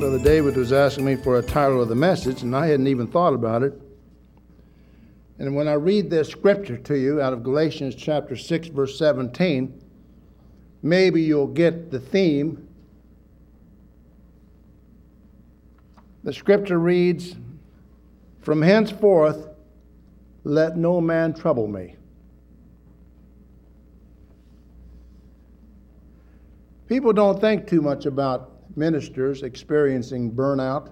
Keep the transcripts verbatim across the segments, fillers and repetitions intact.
Brother David was asking me for a title of the message, and I hadn't even thought about it. And when I read this scripture to you out of Galatians chapter six, verse seventeen, maybe you'll get the theme. The scripture reads, "From henceforth, let no man trouble me." People don't think too much about ministers experiencing burnout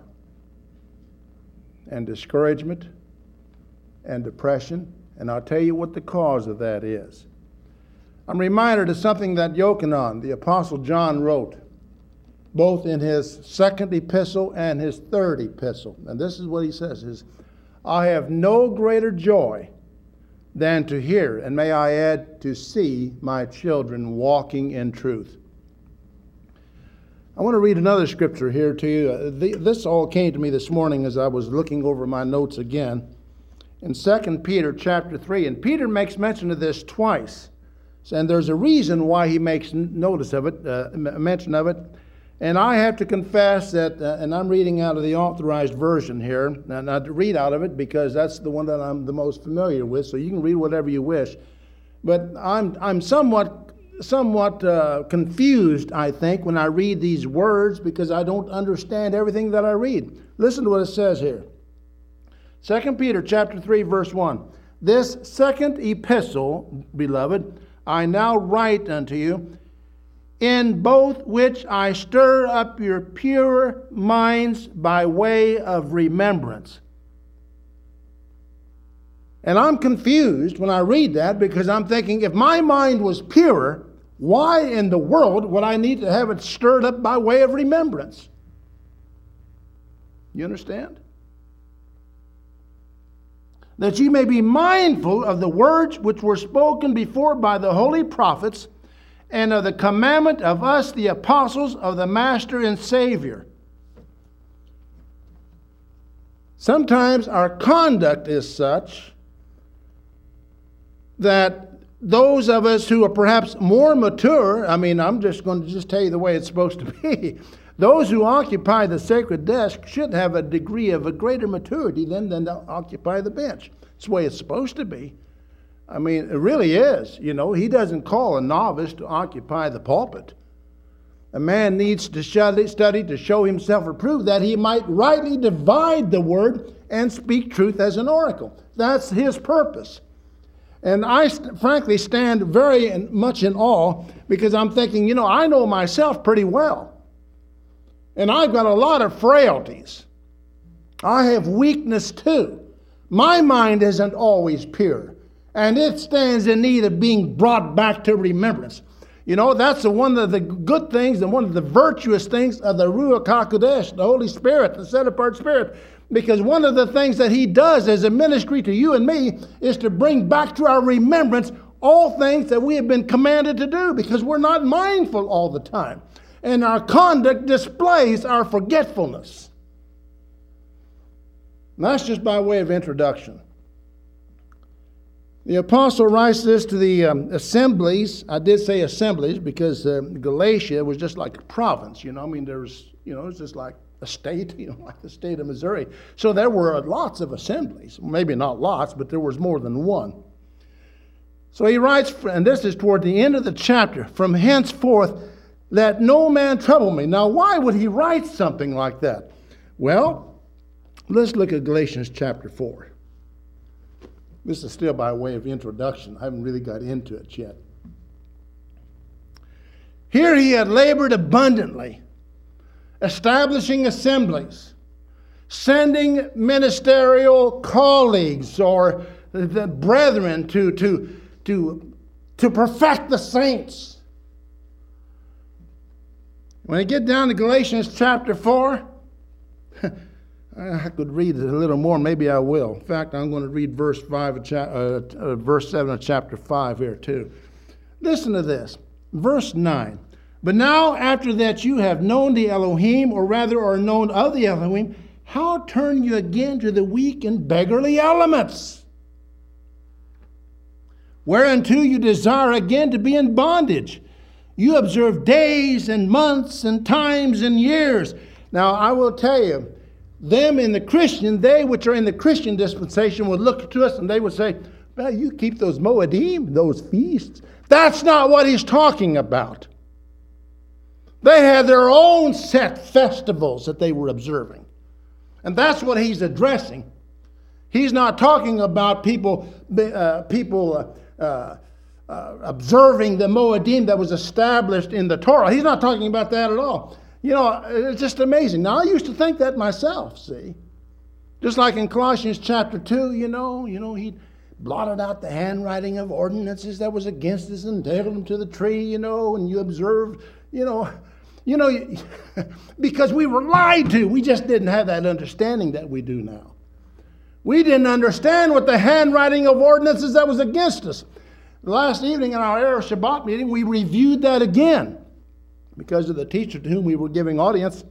and discouragement and depression, and I'll tell you what the cause of that is. I'm reminded of something that Yochanan, the Apostle John, wrote, both in his second epistle and his third epistle. And this is what he says, is, "I have no greater joy than to hear, and may I add, to see my children walking in truth." I want to read another scripture here to you. Uh, the, this all came to me this morning as I was looking over my notes again. In Second Peter chapter three, and Peter makes mention of this twice. And there's a reason why he makes notice of it, uh, mention of it. And I have to confess that, uh, and I'm reading out of the Authorized Version here, and I read out of it because that's the one that I'm the most familiar with, so you can read whatever you wish. But I'm I'm somewhat somewhat uh, confused, I think, when I read these words because I don't understand everything that I read. Listen to what it says here. Second Peter chapter three, verse one. "This second epistle, beloved, I now write unto you, in both which I stir up your pure minds by way of remembrance." And I'm confused when I read that because I'm thinking, if my mind was pure, why in the world would I need to have it stirred up by way of remembrance? You understand? "That ye may be mindful of the words which were spoken before by the holy prophets, and of the commandment of us, the apostles of the Master and Savior." Sometimes our conduct is such that those of us who are perhaps more mature, I mean, I'm just going to just tell you the way it's supposed to be. Those who occupy the sacred desk should have a degree of a greater maturity than, than to occupy the bench. It's the way it's supposed to be. I mean, it really is. You know, he doesn't call a novice to occupy the pulpit. A man needs to study to show himself approved, that he might rightly divide the word and speak truth as an oracle. That's his purpose. And I st- frankly stand very much in awe because I'm thinking, you know, I know myself pretty well. And I've got a lot of frailties. I have weakness too. My mind isn't always pure. And it stands in need of being brought back to remembrance. You know, that's the one of the good things and one of the virtuous things of the Ruach HaKodesh, the Holy Spirit, the set-apart Spirit. Because one of the things that he does as a ministry to you and me is to bring back to our remembrance all things that we have been commanded to do, because we're not mindful all the time. And our conduct displays our forgetfulness. And that's just by way of introduction. The apostle writes this to the um, assemblies. I did say assemblies because uh, Galatia was just like a province, you know. I mean, there was, you know, it's just like a state, you know, like the state of Missouri. So there were lots of assemblies. Maybe not lots, but there was more than one. So he writes, and this is toward the end of the chapter, "From henceforth, let no man trouble me." Now, why would he write something like that? Well, let's look at Galatians chapter four. This is still by way of introduction. I haven't really got into it yet. "Here he had labored abundantly, establishing assemblies, sending ministerial colleagues or the brethren to, to, to, to perfect the saints." When I get down to Galatians chapter four, I could read it a little more. Maybe I will. In fact, I'm going to read verse five, of cha- uh, uh, verse seven of chapter five here too. Listen to this. Verse nine. "But now, after that you have known the Elohim, or rather are known of the Elohim, how turn you again to the weak and beggarly elements, whereunto you desire again to be in bondage? You observe days and months and times and years. Now, I will tell you, them in the Christian, they which are in the Christian dispensation would look to us and they would say, well, you keep those Moedim, those feasts. That's not what he's talking about. They had their own set festivals that they were observing. And that's what he's addressing. He's not talking about people, uh, people uh, uh, uh, observing the Moedim that was established in the Torah. He's not talking about that at all. You know, it's just amazing. Now, I used to think that myself, see. Just like in Colossians chapter two, you know, you know, he blotted out the handwriting of ordinances that was against us and nailed them to the tree, you know, and you observed, you know, you know, because we were lied to. We just didn't have that understanding that we do now. We didn't understand what the handwriting of ordinances that was against us. Last evening in our Erev Shabbat meeting, we reviewed that again because of the teacher to whom we were giving audience.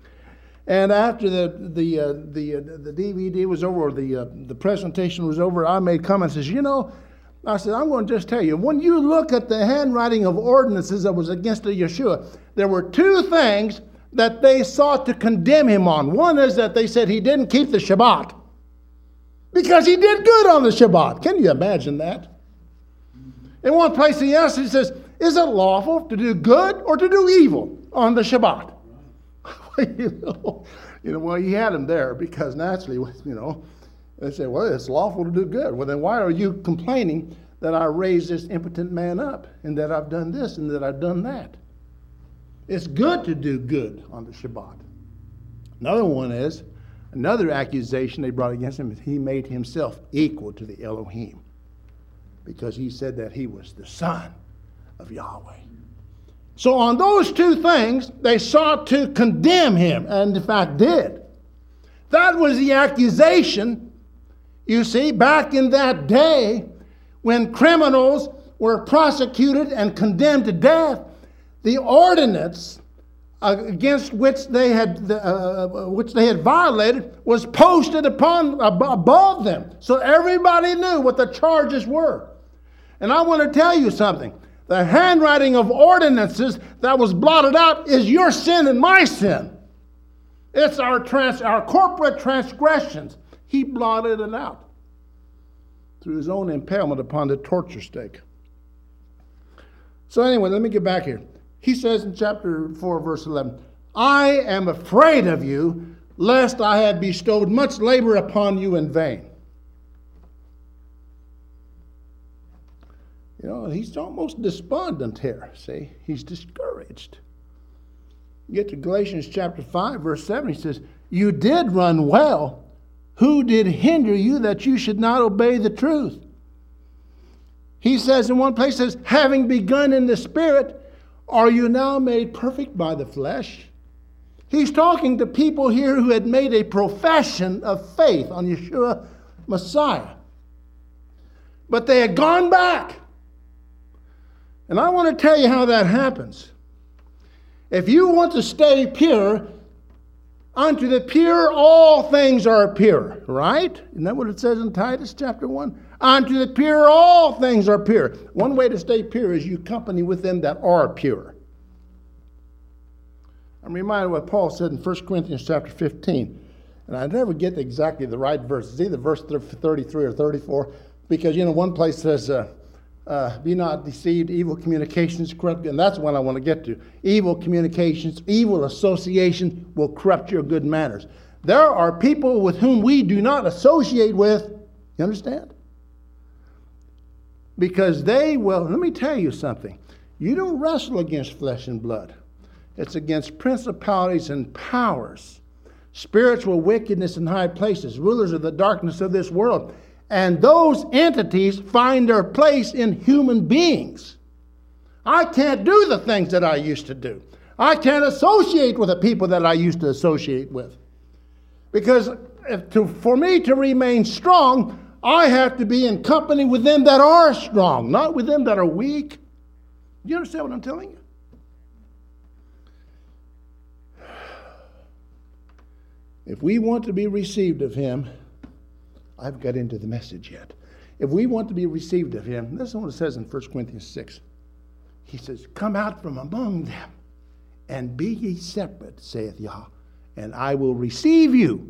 And after the the uh, the uh, the D V D was over, or the uh, the presentation was over, I made comments. Says, you know, I said, I'm going to just tell you, when you look at the handwriting of ordinances that was against the Yeshua, there were two things that they sought to condemn him on. One is that they said he didn't keep the Shabbat because he did good on the Shabbat. Can you imagine that? In one place he asks, he says, is it lawful to do good or to do evil on the Shabbat? you know, you know, well, he had him there because naturally, you know, they say, well, it's lawful to do good. Well, then why are you complaining that I raised this impotent man up and that I've done this and that I've done that? It's good to do good on the Shabbat. Another one is, another accusation they brought against him is he made himself equal to the Elohim because he said that he was the son of Yahweh. So on those two things, they sought to condemn him, and in fact did. That was the accusation, you see, back in that day when criminals were prosecuted and condemned to death. The ordinance against which they had uh, which they had violated was posted upon above them, so everybody knew what the charges were. And I want to tell you something. The handwriting of ordinances that was blotted out is your sin and my sin. It's our trans- our corporate transgressions. He blotted it out through his own impalement upon the torture stake. So anyway, let me get back here. He says in chapter four, verse eleven, I am afraid of you, lest I have bestowed much labor upon you in vain. You know, he's almost despondent here, see? He's discouraged. You get to Galatians chapter five, verse seven, he says, you did run well. Who did hinder you that you should not obey the truth? He says in one place, says, having begun in the Spirit, are you now made perfect by the flesh? He's talking to people here who had made a profession of faith on Yeshua Messiah. But they had gone back. And I want to tell you how that happens. If you want to stay pure, unto the pure all things are pure, right? Isn't that what it says in Titus chapter one? Unto the pure all things are pure. One way to stay pure is you company with them that are pure. I'm reminded of what Paul said in First Corinthians chapter fifteen. And I never get exactly the right verse. It's either verse thirty-three or thirty-four. Because, you know, one place says, uh, uh, be not deceived, evil communications corrupt. And that's what I want to get to. Evil communications, evil association will corrupt your good manners. There are people with whom we do not associate with. You understand? Because they will, let me tell you something. You don't wrestle against flesh and blood. It's against principalities and powers, spiritual wickedness in high places, rulers of the darkness of this world. And those entities find their place in human beings. I can't do the things that I used to do. I can't associate with the people that I used to associate with. Because if to, for me to remain strong, I have to be in company with them that are strong, not with them that are weak. Do you understand what I'm telling you? If we want to be received of him, I've got into the message yet. If we want to be received of him, this is what it says in First Corinthians six. He says, come out from among them and be ye separate, saith Yah, and I will receive you.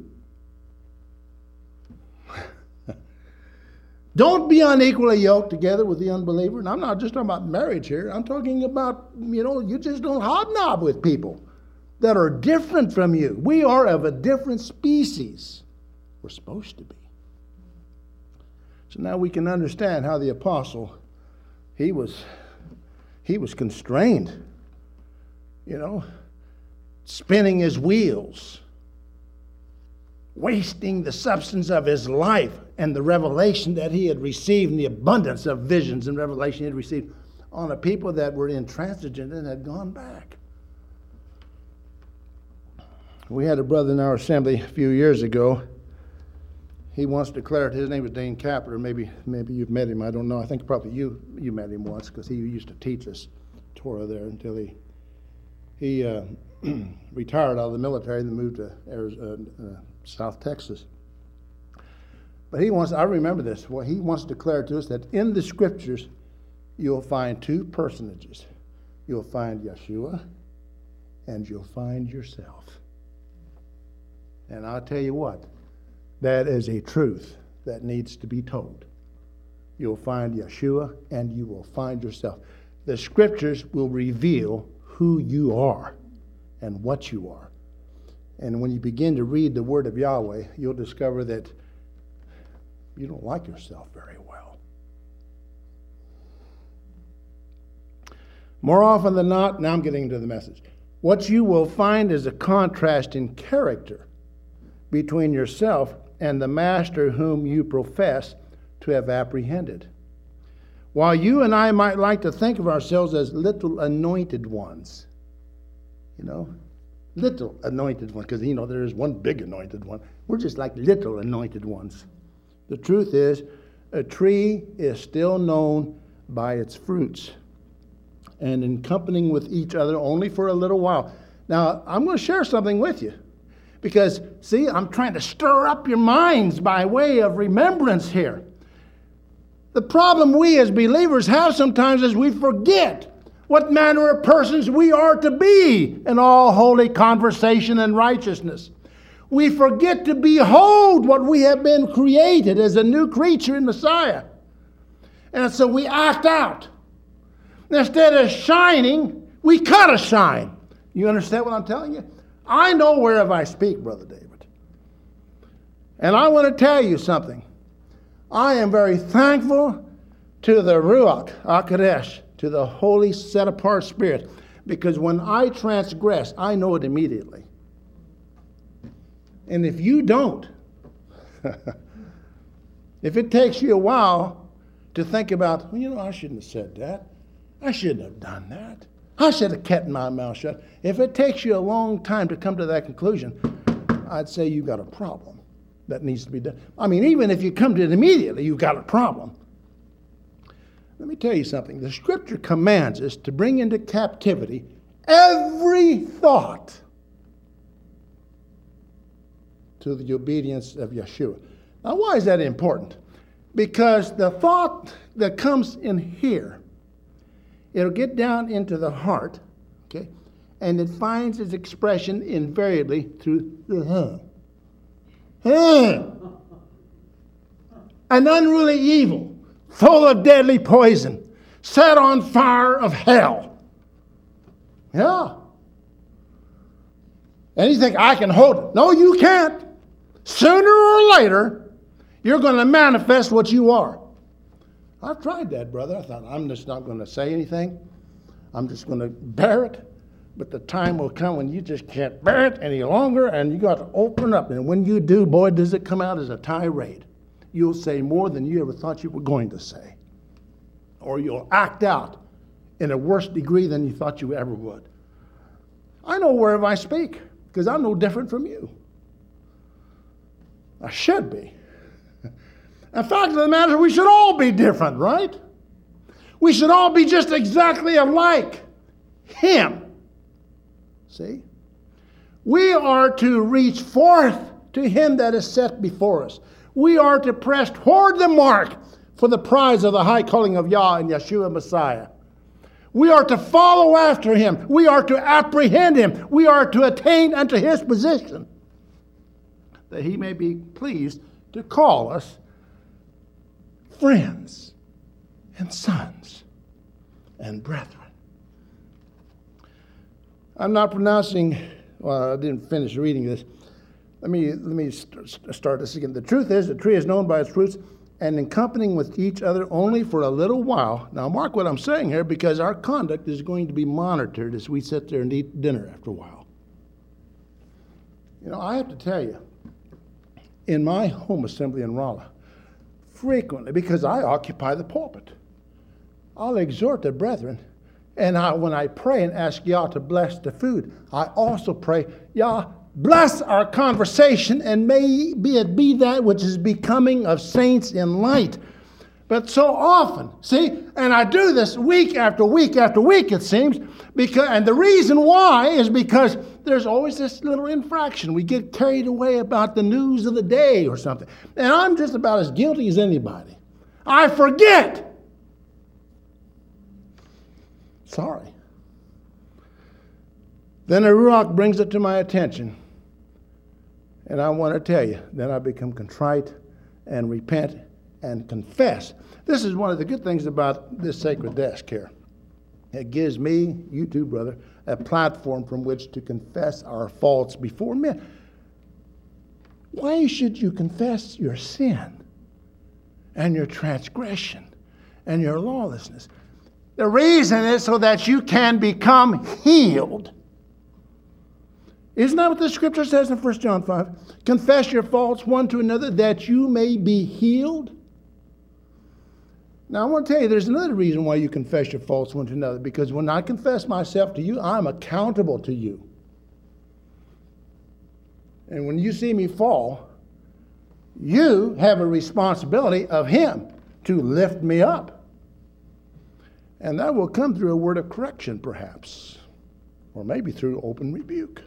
Don't be unequally yoked together with the unbeliever. And I'm not just talking about marriage here. I'm talking about, you know, you just don't hobnob with people that are different from you. We are of a different species. We're supposed to be. So now we can understand how the apostle, he was, he was constrained, you know, spinning his wheels, wasting the substance of his life and the revelation that he had received and the abundance of visions and revelation he had received on a people that were intransigent and had gone back. We had a brother in our assembly a few years ago. He once declared, his name was Dane Kapler. Maybe maybe you've met him. I don't know. I think probably you you met him once because he used to teach us Torah there until he he uh, retired out of the military and moved to Arizona, uh, South Texas. But he wants, I remember this, well, he once declared to us that in the scriptures you'll find two personages. You'll find Yeshua and you'll find yourself. And I'll tell you what, that is a truth that needs to be told. You'll find Yeshua and you will find yourself. The scriptures will reveal who you are and what you are. And when you begin to read the word of Yahweh, you'll discover that you don't like yourself very well. More often than not, now I'm getting into the message, what you will find is a contrast in character between yourself and the master whom you profess to have apprehended. While you and I might like to think of ourselves as little anointed ones, you know, little anointed ones, because, you know, there is one big anointed one. We're just like little anointed ones. The truth is, a tree is still known by its fruits and in company with each other only for a little while. Now, I'm going to share something with you because, see, I'm trying to stir up your minds by way of remembrance here. The problem we as believers have sometimes is we forget what manner of persons we are to be in all holy conversation and righteousness. We forget to behold what we have been created as a new creature in Messiah. And so we act out. Instead of shining, we cut a shine. You understand what I'm telling you? I know whereof I speak, Brother David. And I want to tell you something. I am very thankful to the Ruach HaKodesh, to the Holy Set-Apart Spirit, because when I transgress, I know it immediately. And if you don't, if it takes you a while to think about, well, you know, I shouldn't have said that. I shouldn't have done that. I should have kept my mouth shut. If it takes you a long time to come to that conclusion, I'd say you've got a problem that needs to be done. I mean, even if you come to it immediately, you've got a problem. Let me tell you something. The Scripture commands us to bring into captivity every thought to the obedience of Yeshua. Now, why is that important? Because the thought that comes in here, it'll get down into the heart, okay, and it finds its expression invariably through the huh. Huh. An unruly evil, full of deadly poison, set on fire of hell. Yeah. And you think, I can hold it. No, you can't. Sooner or later, you're going to manifest what you are. I've tried that, brother. I thought, I'm just not going to say anything. I'm just going to bear it. But the time will come when you just can't bear it any longer, and you got to open up. And when you do, boy, does it come out as a tirade. You'll say more than you ever thought you were going to say. Or you'll act out in a worse degree than you thought you ever would. I know wherever I speak, because I'm no different from you. I should be. In fact of the matter, we should all be different, right? We should all be just exactly alike Him. See? We are to reach forth to Him that is set before us. We are to press toward the mark for the prize of the high calling of Yah and Yeshua Messiah. We are to follow after him. We are to apprehend him. We are to attain unto his position, that he may be pleased to call us friends and sons and brethren. I'm not pronouncing, well, I didn't finish reading this. Let me, let me st- start this again. The truth is, the tree is known by its fruits, and in accompanying with each other only for a little while. Now, mark what I'm saying here, because our conduct is going to be monitored as we sit there and eat dinner after a while. You know, I have to tell you, in my home assembly in Rolla, frequently, because I occupy the pulpit, I'll exhort the brethren, and I, when I pray and ask Yah to bless the food, I also pray, Yah, bless our conversation, and may be it be that which is becoming of saints in light. But so often, see, and I do this week after week after week, it seems, because, and the reason why is because there's always this little infraction. We get carried away about the news of the day or something. And I'm just about as guilty as anybody. I forget. Sorry. Then a Ruach brings it to my attention. And I want to tell you, then I become contrite and repent and confess. This is one of the good things about this sacred desk here. It gives me, you too, brother, a platform from which to confess our faults before men. Why should you confess your sin and your transgression and your lawlessness? The reason is so that you can become healed. Isn't that what the scripture says in First John five? Confess your faults one to another that you may be healed. Now I want to tell you there's another reason why you confess your faults one to another. Because when I confess myself to you, I'm accountable to you. And when you see me fall, you have a responsibility of him to lift me up. And that will come through a word of correction, perhaps. Or maybe through open rebuke.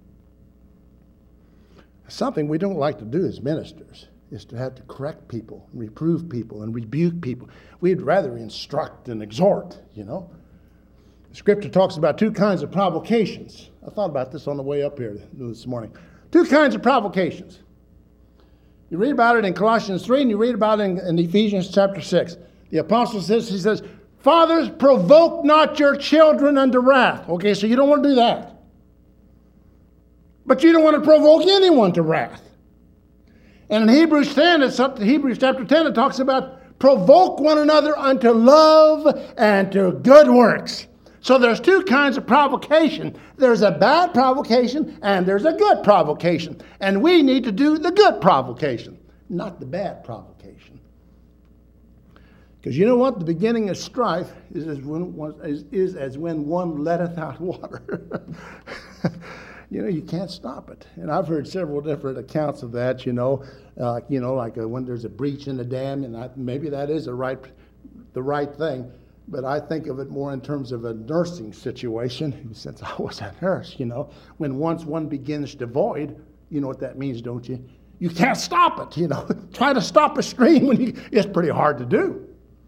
Something we don't like to do as ministers is to have to correct people, and reprove people, and rebuke people. We'd rather instruct and exhort, you know. The scripture talks about two kinds of provocations. I thought about this on the way up here this morning. Two kinds of provocations. You read about it in Colossians three, and you read about it in, in Ephesians chapter six. The apostle says, he says, fathers, provoke not your children unto wrath. Okay, so you don't want to do that. But you don't want to provoke anyone to wrath. And in Hebrews ten, it's up to Hebrews chapter ten, it talks about provoke one another unto love and to good works. So there's two kinds of provocation. There's a bad provocation and there's a good provocation. And we need to do the good provocation, not the bad provocation. Because you know what? The beginning of strife is as when, is, is as when one letteth out water. You know, you can't stop it. And I've heard several different accounts of that, you know, uh, you know, like uh, when there's a breach in the dam, and I, maybe that is a right, the right thing. But I think of it more in terms of a nursing situation, since I was a nurse, you know. When once one begins to void, you know what that means, don't you? You can't stop it, you know. Try to stop a stream, when you, it's pretty hard to do.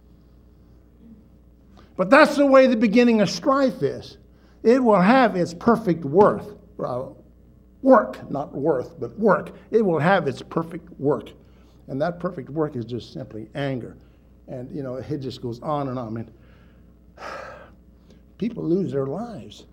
But that's the way the beginning of strife is. It will have its perfect worth. Uh, work, not worth, but work. It will have its perfect work. And that perfect work is just simply anger. And, you know, it just goes on and on. I mean, people lose their lives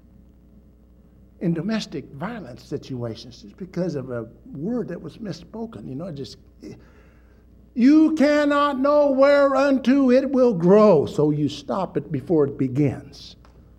in domestic violence situations just because of a word that was misspoken. You know, just, you cannot know whereunto it will grow, so you stop it before it begins.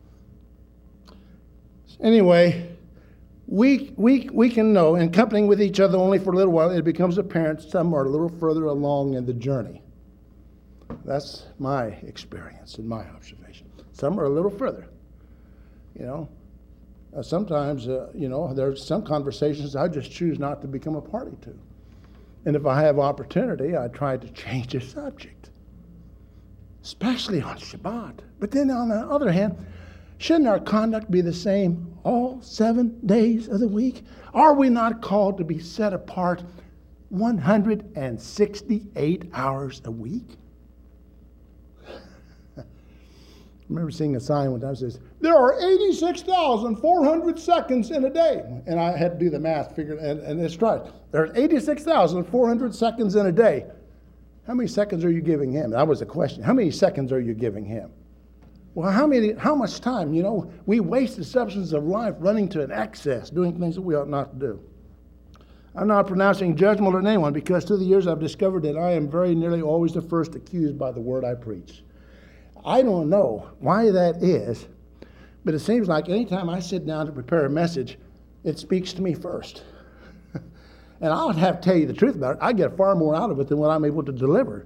Anyway, we, we, we can know, in accompanying with each other only for a little while, it becomes apparent some are a little further along in the journey. That's my experience and my observation. Some are a little further. You know, uh, sometimes, uh, you know, there's some conversations I just choose not to become a party to. And if I have opportunity, I try to change the subject, especially on Shabbat. But then on the other hand, shouldn't our conduct be the same all seven days of the week? Are we not called to be set apart one hundred sixty-eight hours a week? remember seeing a sign one time that says, there are eighty-six thousand four hundred seconds in a day. And I had to do the math, figure, and, and it's right. There are eighty-six thousand four hundred seconds in a day. How many seconds are you giving him? That was the question. How many seconds are you giving him? Well, how many? How much time? You know, we waste the substance of life running to an excess, doing things that we ought not to do. I'm not pronouncing judgment on anyone, because through the years I've discovered that I am very nearly always the first accused by the word I preach. I don't know why that is, but it seems like anytime I sit down to prepare a message, it speaks to me first. And I'll have to tell you the truth about it. I get far more out of it than what I'm able to deliver.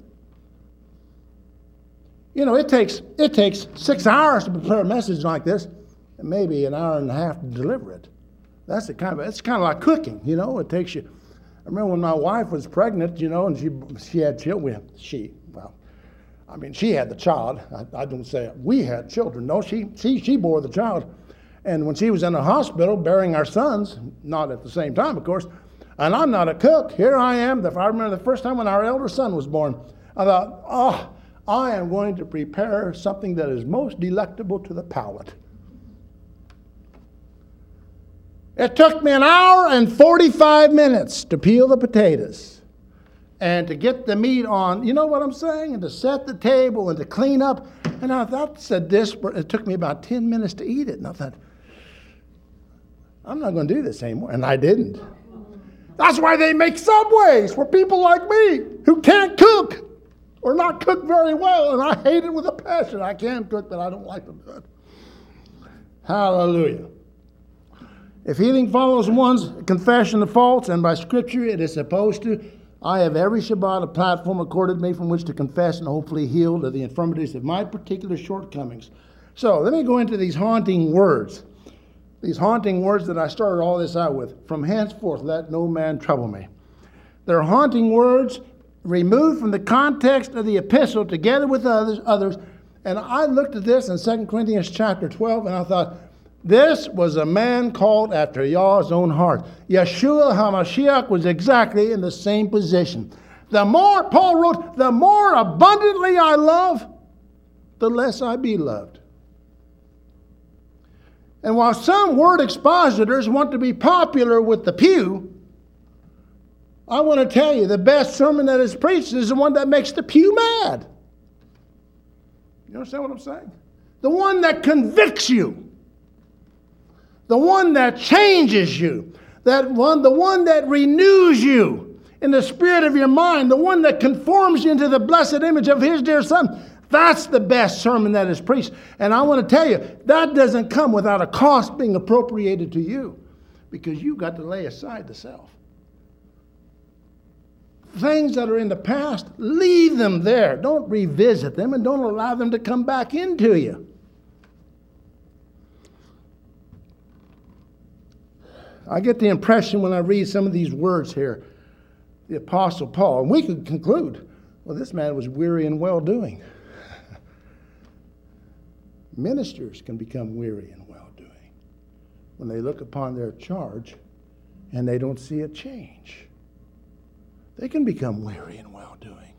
You know, it takes it takes six hours to prepare a message like this, and maybe an hour and a half to deliver it. That's the kind of it's kind of like cooking. You know, it takes you. I remember when my wife was pregnant, you know, and she she had children. She well, I mean, she had the child. I, I don't say we had children. No, she she she bore the child, and when she was in the hospital bearing our sons, not at the same time, of course. And I'm not a cook. Here I am. The, I remember the first time when our elder son was born. I thought, oh. I am going to prepare something that is most delectable to the palate. It took me an hour and forty-five minutes to peel the potatoes and to get the meat on, you know what I'm saying? And to set the table and to clean up. And I thought, that's a dish. It took me about ten minutes to eat it. And I thought, I'm not going to do this anymore. And I didn't. That's why they make Subways for people like me who can't cook. Or not cook very well, and I hate it with a passion. I can cook, but I don't like to do it. Hallelujah. If healing follows one's confession of faults, and by Scripture it is supposed to, I have every Shabbat a platform accorded me from which to confess and hopefully heal of the infirmities of my particular shortcomings. So let me go into these haunting words. These haunting words that I started all this out with. From henceforth, let no man trouble me. They're haunting words removed from the context of the epistle together with others, others. And I looked at this in Second Corinthians chapter twelve, and I thought, this was a man called after Yahweh's own heart. Yeshua HaMashiach was exactly in the same position. The more, Paul wrote, the more abundantly I love, the less I be loved. And while some word expositors want to be popular with the pew, I want to tell you, the best sermon that is preached is the one that makes the pew mad. You understand what I'm saying? The one that convicts you. The one that changes you. That one, the one that renews you in the spirit of your mind. The one that conforms you into the blessed image of His dear Son. That's the best sermon that is preached. And I want to tell you, that doesn't come without a cost being appropriated to you. Because you've got to lay aside the self. Things that are in the past, leave them there. Don't revisit them and don't allow them to come back into you. I get the impression when I read some of these words here, the Apostle Paul, and we could conclude, well, this man was weary in well-doing. Ministers can become weary in well-doing when they look upon their charge and they don't see a change. They can become weary in well-doing.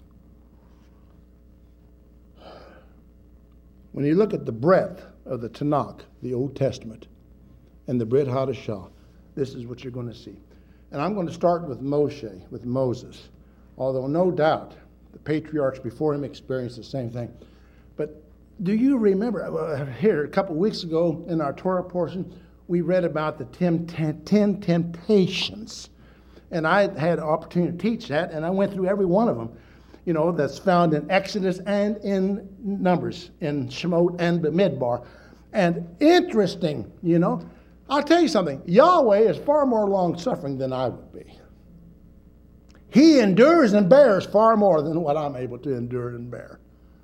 When you look at the breadth of the Tanakh, the Old Testament, and the Brit Hadashah, this is what you're going to see. And I'm going to start with Moshe, with Moses, although no doubt the patriarchs before him experienced the same thing. But do you remember, uh, here a couple weeks ago in our Torah portion, we read about the ten, ten, ten temptations. And I had an opportunity to teach that, and I went through every one of them, you know, that's found in Exodus and in Numbers, in Shemot and Bamidbar. And interesting, you know, I'll tell you something. Yahweh is far more long-suffering than I would be. He endures and bears far more than what I'm able to endure and bear.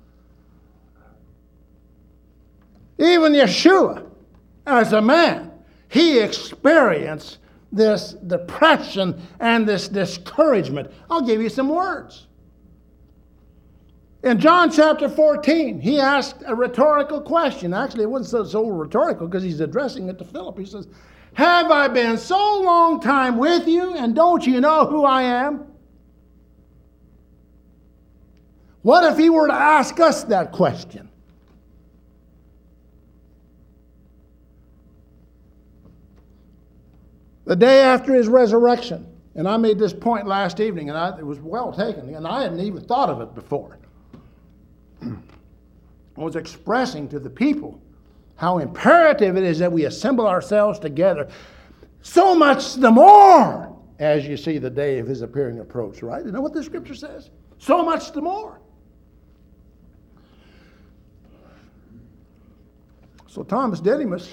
Even Yeshua, as a man, he experienced this depression and this discouragement. I'll give you some words. In John chapter fourteen, he asked a rhetorical question. Actually, it wasn't so, so rhetorical because he's addressing it to Philip. He says, have I been so long time with you, and don't you know who I am? What if he were to ask us that question? The day after his resurrection, and I made this point last evening, and I, it was well taken, and I hadn't even thought of it before. I was expressing to the people how imperative it is that we assemble ourselves together, so much the more as you see the day of his appearing approach, right? You know what the scripture says? So much the more. So Thomas Didymus,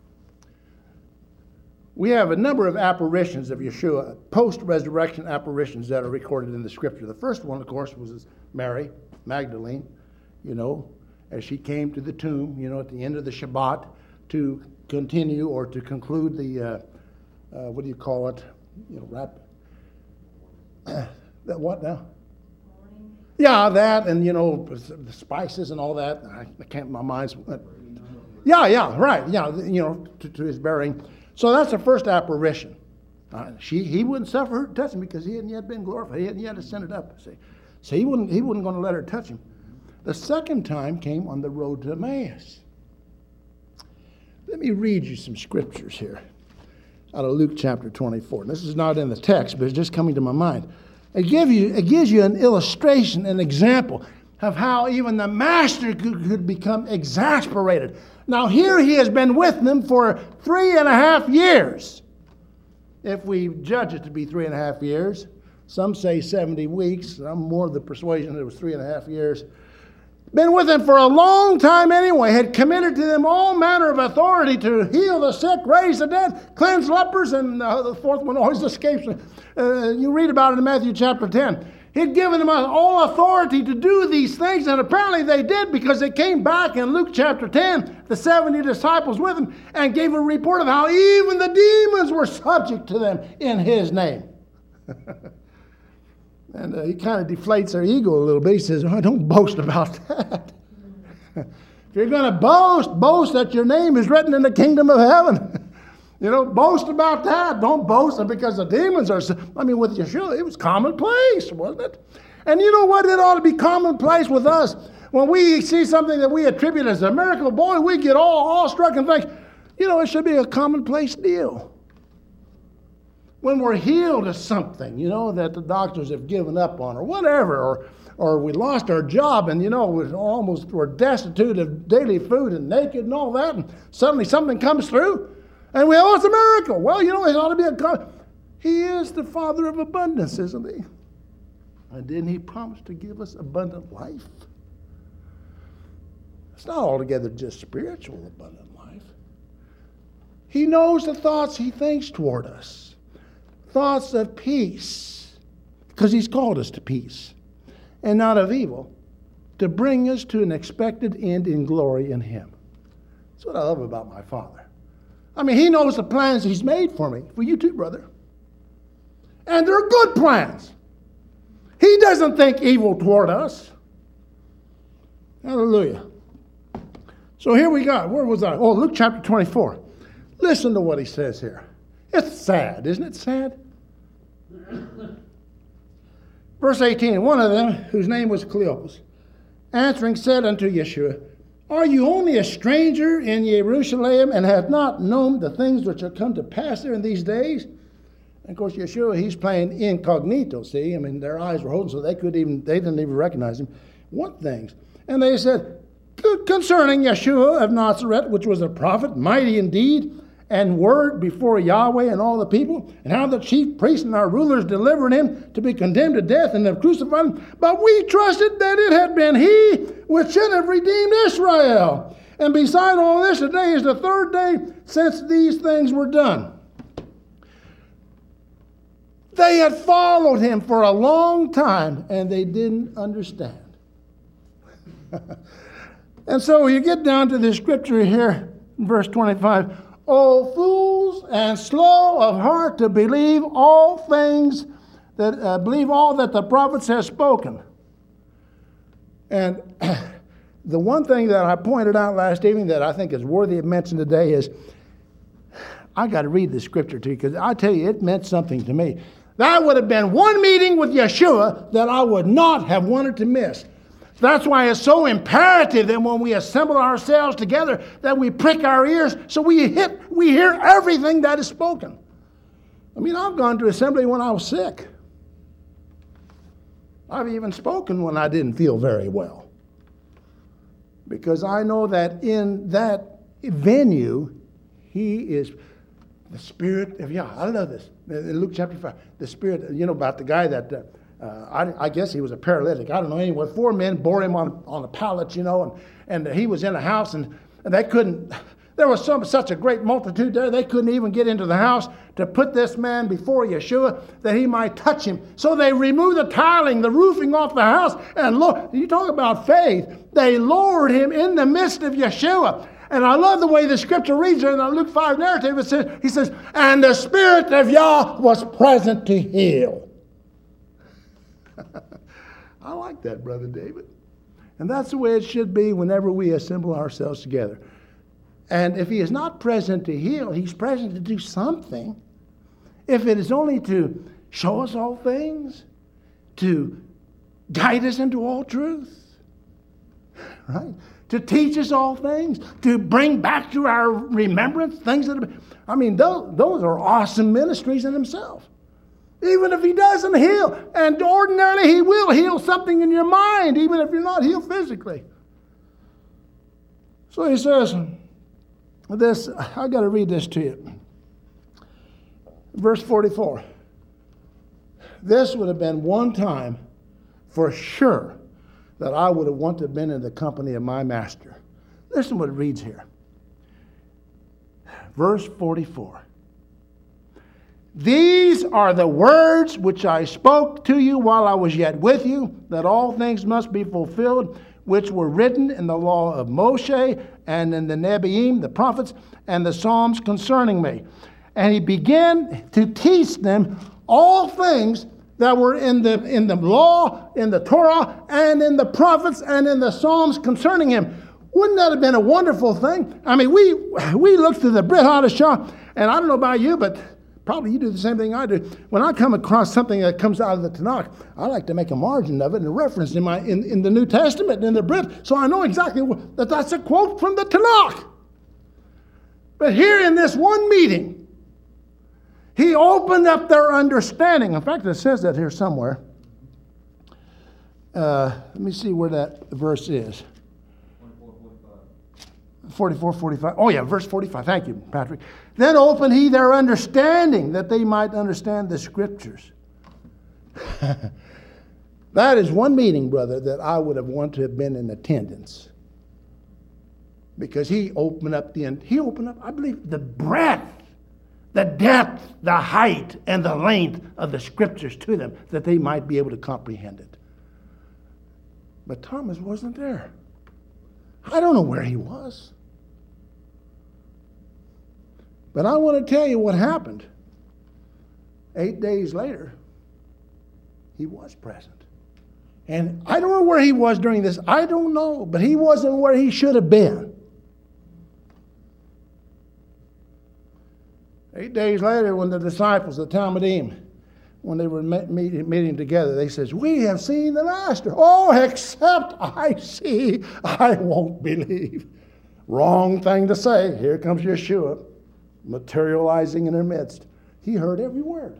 we have a number of apparitions of Yeshua, post-resurrection apparitions that are recorded in the scripture. The first one, of course, was Mary Magdalene, you know, as she came to the tomb, you know, at the end of the Shabbat to continue or to conclude the, uh, uh, what do you call it, you know, wrap, that what now? Morning. Yeah, that, and, you know, the spices and all that. I, I can't, my mind's, uh, yeah, yeah, right, yeah, you know, to, to his burying. So that's the first apparition. Uh, she, he wouldn't suffer her to touch him because he hadn't yet been glorified. He hadn't yet ascended up. See, so he wouldn't, he wasn't going to let her touch him. The second time came on the road to Emmaus. Let me read you some scriptures here out of Luke chapter twenty-four. This is not in the text, but it's just coming to my mind. It gives you, it gives you an illustration, an example of how even the master could, could become exasperated. Now here he has been with them for three and a half years. If we judge it to be three and a half years, some say seventy weeks. I'm more of the persuasion that it was three and a half years. Been with them for a long time anyway, had committed to them all manner of authority to heal the sick, raise the dead, cleanse lepers, and uh, the fourth one always escapes. Uh, you read about it in Matthew chapter ten. He'd given them all authority to do these things, and apparently they did because they came back in Luke chapter ten, the seventy disciples with him, and gave a report of how even the demons were subject to them in his name. And uh, he kind of deflates their ego a little bit. He says, oh, don't boast about that. If you're going to boast, boast that your name is written in the kingdom of heaven. You know, boast about that. Don't boast because the demons are, I mean, with Yeshua, it was commonplace, wasn't it? And you know what? It ought to be commonplace with us. When we see something that we attribute as a miracle, boy, we get all awestruck and think, you know, it should be a commonplace deal. When we're healed of something, you know, that the doctors have given up on or whatever, or or we lost our job and, you know, we're almost we're destitute of daily food and naked and all that, and suddenly something comes through, and we, oh, it's a miracle. Well, you know, it ought to be a, he is the Father of abundance, isn't he? And didn't he promise to give us abundant life? It's not altogether just spiritual abundant life. He knows the thoughts he thinks toward us. Thoughts of peace, because he's called us to peace, and not of evil, to bring us to an expected end in glory in him. That's what I love about my Father. I mean, he knows the plans he's made for me, for you too, brother. And they're good plans. He doesn't think evil toward us. Hallelujah. So here we go. Where was I? Oh, Luke chapter twenty-four. Listen to what he says here. It's sad, isn't it sad? Verse eighteen, one of them, whose name was Cleopas, answering said unto Yeshua, are you only a stranger in Jerusalem and have not known the things which are come to pass there in these days? And of course, Yeshua, he's playing incognito, see? I mean, their eyes were holding, so they could even, they didn't even recognize him. What things? And they said, concerning Yeshua of Nazareth, which was a prophet, mighty indeed, and word before Yahweh and all the people, and how the chief priests and our rulers delivered him to be condemned to death and have crucified him. But we trusted that it had been he which should have redeemed Israel. And beside all this, today is the third day since these things were done. They had followed him for a long time, and they didn't understand. And so you get down to the scripture here, in verse twenty-five. O fools and slow of heart to believe all things that uh, believe all that the prophets have spoken. And the one thing that I pointed out last evening that I think is worthy of mention today is I got to read the scripture to you because I tell you it meant something to me. That would have been one meeting with Yeshua that I would not have wanted to miss. That's why it's so imperative that when we assemble ourselves together that we prick our ears so we hit, we hear everything that is spoken. I mean, I've gone to assembly when I was sick. I've even spoken when I didn't feel very well. Because I know that in that venue, he is the Spirit of Yah. I love this. In Luke chapter five, the Spirit, you know, about the guy that, uh, uh, I, I guess he was a paralytic. I don't know anyway. Four men bore him on, on a pallet, you know, and, and he was in a house, and, and they couldn't, there was some, such a great multitude there, they couldn't even get into the house to put this man before Yeshua that he might touch him. So they removed the tiling, the roofing off the house, and look, you talk about faith. They lowered him in the midst of Yeshua. And I love the way the scripture reads there in the Luke five narrative. It says, he says, and the Spirit of Yah was present to heal. I like that, Brother David. And that's the way it should be whenever we assemble ourselves together. And if he is not present to heal, he's present to do something. If it is only to show us all things, to guide us into all truth, right? To teach us all things, to bring back to our remembrance things that have been, I mean, those, those are awesome ministries in themselves. Even if he doesn't heal, and ordinarily he will heal something in your mind, even if you're not healed physically. So he says, this, I got to read this to you. Verse forty-four. This would have been one time for sure that I would have wanted to have been in the company of my master. Listen what it reads here. Verse forty-four. These are the words which I spoke to you while I was yet with you, that all things must be fulfilled, which were written in the law of Moshe and in the Nebiim, the prophets, and the Psalms concerning me. And he began to teach them all things that were in the in the law, in the Torah, and in the prophets, and in the Psalms concerning him. Wouldn't that have been a wonderful thing? I mean, we we look through the Brit Hadashah, and I don't know about you, but probably you do the same thing I do. When I come across something that comes out of the Tanakh, I like to make a margin of it and a reference in my in, in the New Testament, in the Brit, so I know exactly what, that that's a quote from the Tanakh. But here in this one meeting, he opened up their understanding. In fact, it says that here somewhere. Uh, let me see where that verse is. forty-four, forty-five. Oh, yeah, verse forty-five. Thank you, Patrick. Then opened he their understanding that they might understand the scriptures. That is one meeting, brother, that I would have wanted to have been in attendance. Because he opened up the, he opened up, I believe, the breadth, the depth, the height, and the length of the scriptures to them, that they might be able to comprehend it. But Thomas wasn't there. I don't know where he was. But I want to tell you what happened. Eight days later, he was present. And I don't know where he was during this. I don't know. But he wasn't where he should have been. Eight days later, when the disciples, the Talmudim, when they were meeting, meeting together, they says, we have seen the Master. Oh, except I see, I won't believe. Wrong thing to say. Here comes Yeshua, materializing in their midst. He heard every word.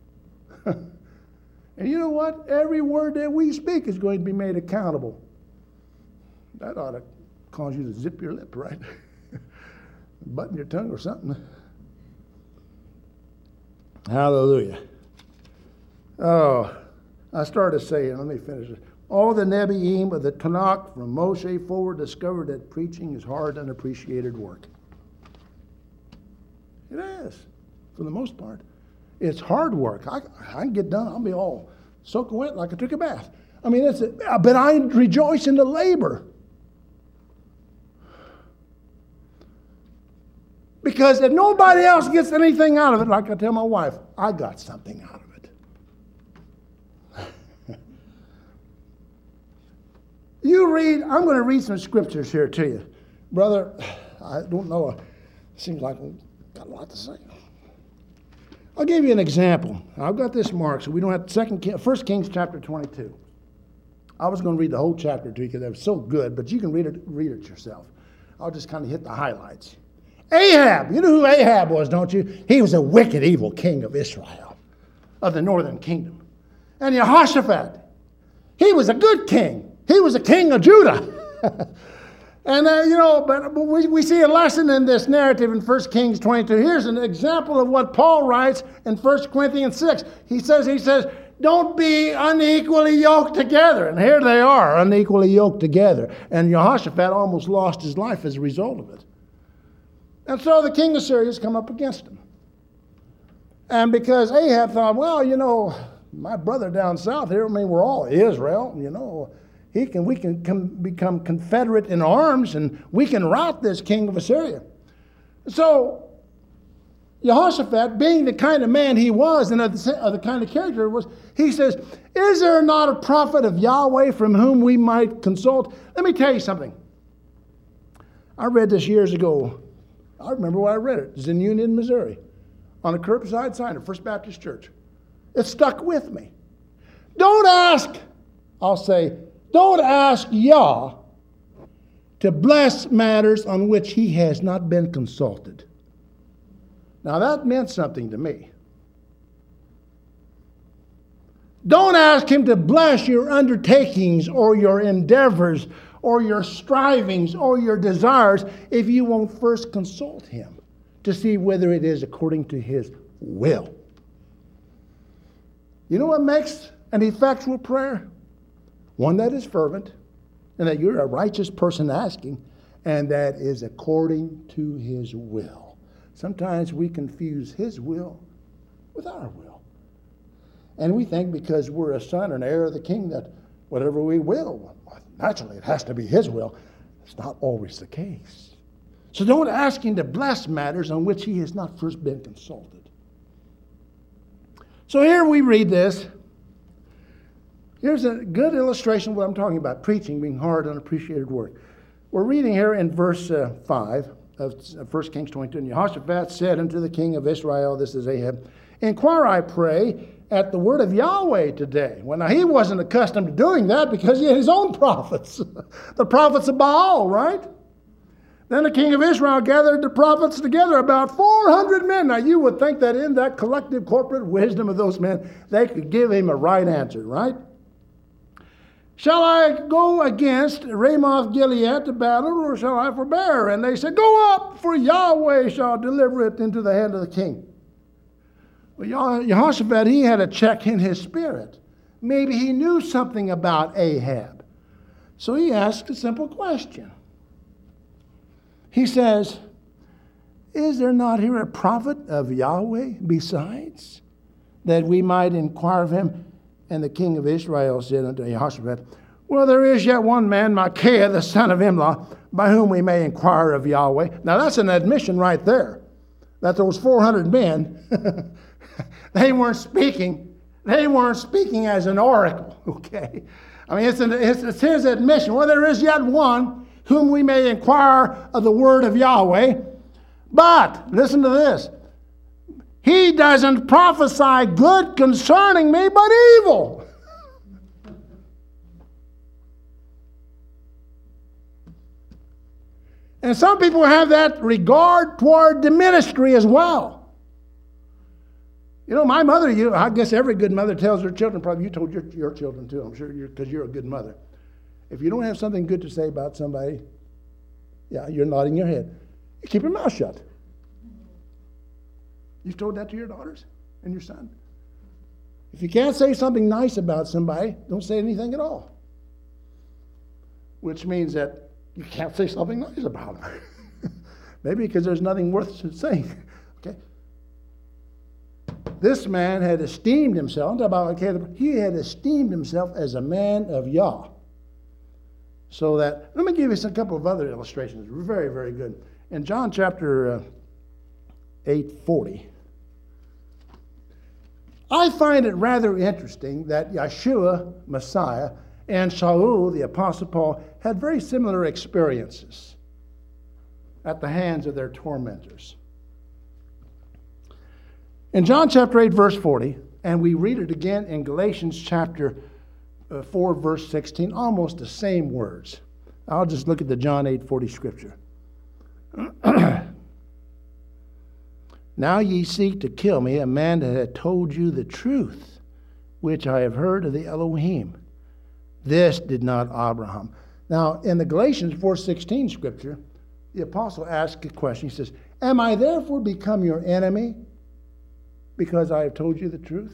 And you know what? Every word that we speak is going to be made accountable. That ought to cause you to zip your lip, right? Button your tongue or something. Hallelujah. Oh, I started saying, let me finish it. All the Nebi'im of the Tanakh from Moshe forward discovered that preaching is hard, unappreciated work. It is, for the most part. It's hard work. I, I can get done. I'll be all soaking wet like I took a bath. I mean, it's a, but I rejoice in the labor. Because if nobody else gets anything out of it, like I tell my wife, I got something out of it. You read, I'm going to read some scriptures here to you. Brother, I don't know, it seems like we've got a lot to say. I'll give you an example. I've got this marked, so we don't have second, First Kings chapter twenty-two. I was going to read the whole chapter to you because it was so good, but you can read it, read it yourself. I'll just kind of hit the highlights. Ahab, you know who Ahab was, don't you? He was a wicked, evil king of Israel, of the northern kingdom. And Jehoshaphat, he was a good king. He was a king of Judah. And, uh, you know, but we, we see a lesson in this narrative in First Kings twenty-two. Here's an example of what Paul writes in First Corinthians six. He says, he says, don't be unequally yoked together. And here they are, unequally yoked together. And Jehoshaphat almost lost his life as a result of it. And so the king of Syria has come up against him. And because Ahab thought, well, you know, my brother down south here, I mean, we're all Israel, you know, he can, we can come, become confederate in arms, and we can rout this king of Assyria. So Jehoshaphat, being the kind of man he was and of the, of the kind of character he was, he says, is there not a prophet of Yahweh from whom we might consult? Let me tell you something. I read this years ago. I remember when I read it. It was in Union, Missouri, on a curbside sign at First Baptist Church. It stuck with me. Don't ask, I'll say, don't ask Yah to bless matters on which he has not been consulted. Now that meant something to me. Don't ask him to bless your undertakings or your endeavors or your strivings or your desires if you won't first consult him to see whether it is according to his will. You know what makes an effectual prayer? One that is fervent, and that you're a righteous person asking, and that is according to his will. Sometimes we confuse his will with our will. And we think because we're a son and heir of the king that whatever we will, naturally it has to be his will. It's not always the case. So don't ask him to bless matters on which he has not first been consulted. So here we read this. Here's a good illustration of what I'm talking about, preaching being hard, unappreciated work. We're reading here in verse uh, five of First Kings twenty-two. And Jehoshaphat said unto the king of Israel, this is Ahab, inquire, I pray, at the word of Yahweh today. Well, now he wasn't accustomed to doing that because he had his own prophets, the prophets of Baal, right? Then the king of Israel gathered the prophets together, about four hundred men. Now you would think that in that collective corporate wisdom of those men, they could give him a right answer, right? Shall I go against Ramoth Gilead to battle, or shall I forbear? And they said, go up, for Yahweh shall deliver it into the hand of the king. Well, Jehoshaphat, he had a check in his spirit. Maybe he knew something about Ahab. So he asked a simple question. He says, is there not here a prophet of Yahweh besides, that we might inquire of him? And the king of Israel said unto Jehoshaphat, well, there is yet one man, Micaiah, the son of Imlah, by whom we may inquire of Yahweh. Now that's an admission right there, that those four hundred men, they weren't speaking, they weren't speaking as an oracle, okay? I mean, it's, an, it's, it's his admission. Well, there is yet one whom we may inquire of the word of Yahweh. But, listen to this, he doesn't prophesy good concerning me, but evil. And some people have that regard toward the ministry as well. You know, my mother, you, I guess every good mother tells her children, probably you told your, your children too, I'm sure, because you're, you're a good mother. If you don't have something good to say about somebody, yeah, you're nodding your head, you keep your mouth shut. You've told that to your daughters and your son? If you can't say something nice about somebody, don't say anything at all. Which means that you can't say something nice about them. Maybe because there's nothing worth saying. Okay. This man had esteemed himself, about Caleb, he had esteemed himself as a man of Yah. So that, let me give you a couple of other illustrations. Very, very good. In John chapter uh, eight forty, I find it rather interesting that Yeshua, Messiah, and Shaul, the Apostle Paul, had very similar experiences at the hands of their tormentors. In John chapter eight, verse forty, and we read it again in Galatians chapter four, verse sixteen, almost the same words. I'll just look at the John eight forty scripture. Now ye seek to kill me, a man that had told you the truth, which I have heard of the Elohim. This did not Abraham. Now, in the Galatians four sixteen scripture, the apostle asks a question. He says, am I therefore become your enemy because I have told you the truth?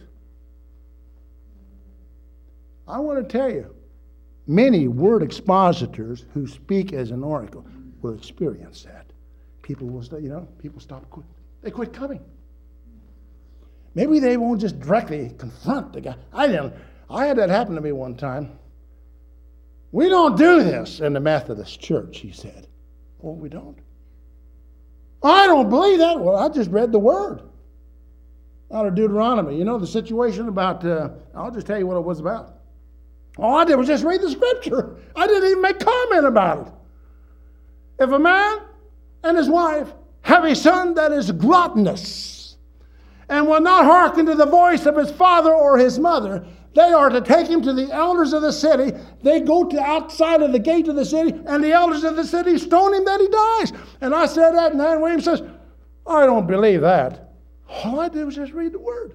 I want to tell you, many word expositors who speak as an oracle will experience that. People will, you know, people stop, quit. They quit coming. Maybe they won't just directly confront the guy. I didn't. I had that happen to me one time. We don't do this in the Methodist church, he said. Oh, we don't. I don't believe that. Well, I just read the word out of Deuteronomy. You know the situation about, uh, I'll just tell you what it was about. All I did was just read the scripture. I didn't even make comment about it. If a man and his wife have a son that is gluttonous and will not hearken to the voice of his father or his mother, they are to take him to the elders of the city. They go to outside of the gate of the city, and the elders of the city stone him that he dies. And I said that, and Nan Williams says, I don't believe that. All I did was just read the word.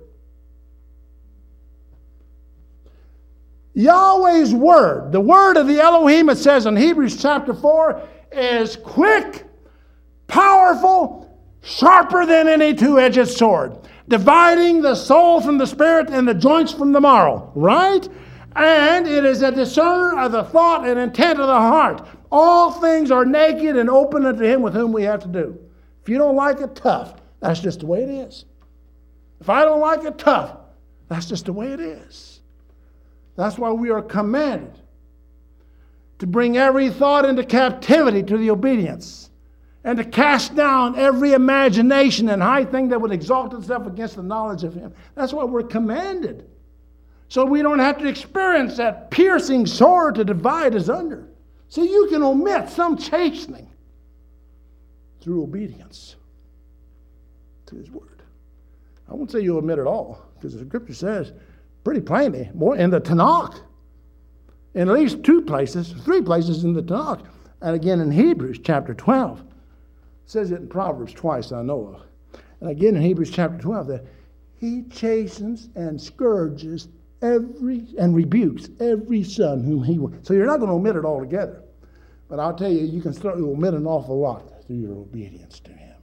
Yahweh's word, the word of the Elohim, it says in Hebrews chapter four, is quick, powerful, sharper than any two-edged sword, dividing the soul from the spirit and the joints from the marrow, right? And it is a discerner of the thought and intent of the heart. All things are naked and open unto him with whom we have to do. If you don't like it, tough. That's just the way it is. If I don't like it, tough. That's just the way it is. That's why we are commanded to bring every thought into captivity to the obedience, and to cast down every imagination and high thing that would exalt itself against the knowledge of him. That's what we're commanded. So we don't have to experience that piercing sword to divide us under. So you can omit some chastening through obedience to his word. I won't say you omit it all, because the scripture says pretty plainly, more in the Tanakh, in at least two places, three places in the Tanakh, and again in Hebrews chapter twelve. It says it in Proverbs twice, I know of. And again in Hebrews chapter twelve, that he chastens and scourges every, and rebukes every son whom he will. So you're not going to omit it altogether. But I'll tell you, you can start to omit an awful lot through your obedience to him.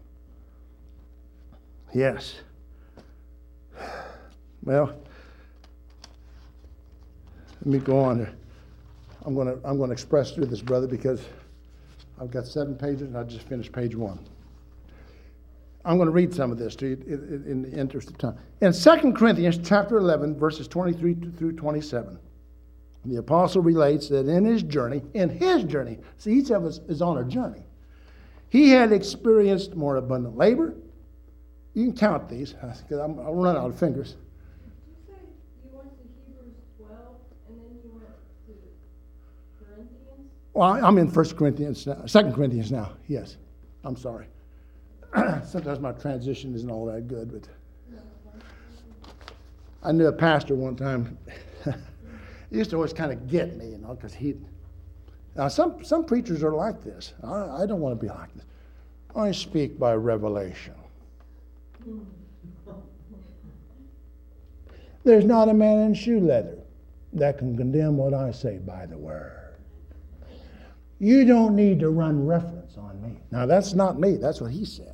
Yes. Well, let me go on here. I'm going to I'm going to express through this, brother, because I've got seven pages and I just finished page one. I'm going to read some of this to you in the interest of time. In Second Corinthians chapter eleven, verses twenty-three through twenty-seven, the apostle relates that in his journey, in his journey, see, each of us is on a journey. He had experienced more abundant labor. You can count these, because I'll run out of fingers. Did you say you went to Hebrews twelve and then you went to Corinthians? Well, I'm in First Corinthians now, Second Corinthians now. Yes, I'm sorry. Sometimes my transition isn't all that good, but I knew a pastor one time. He used to always kind of get me, you know, because he. Now some some preachers are like this. I, I don't want to be like this. I speak by revelation. There's not a man in shoe leather that can condemn what I say by the word. You don't need to run reference on me. Now, that's not me. That's what he said.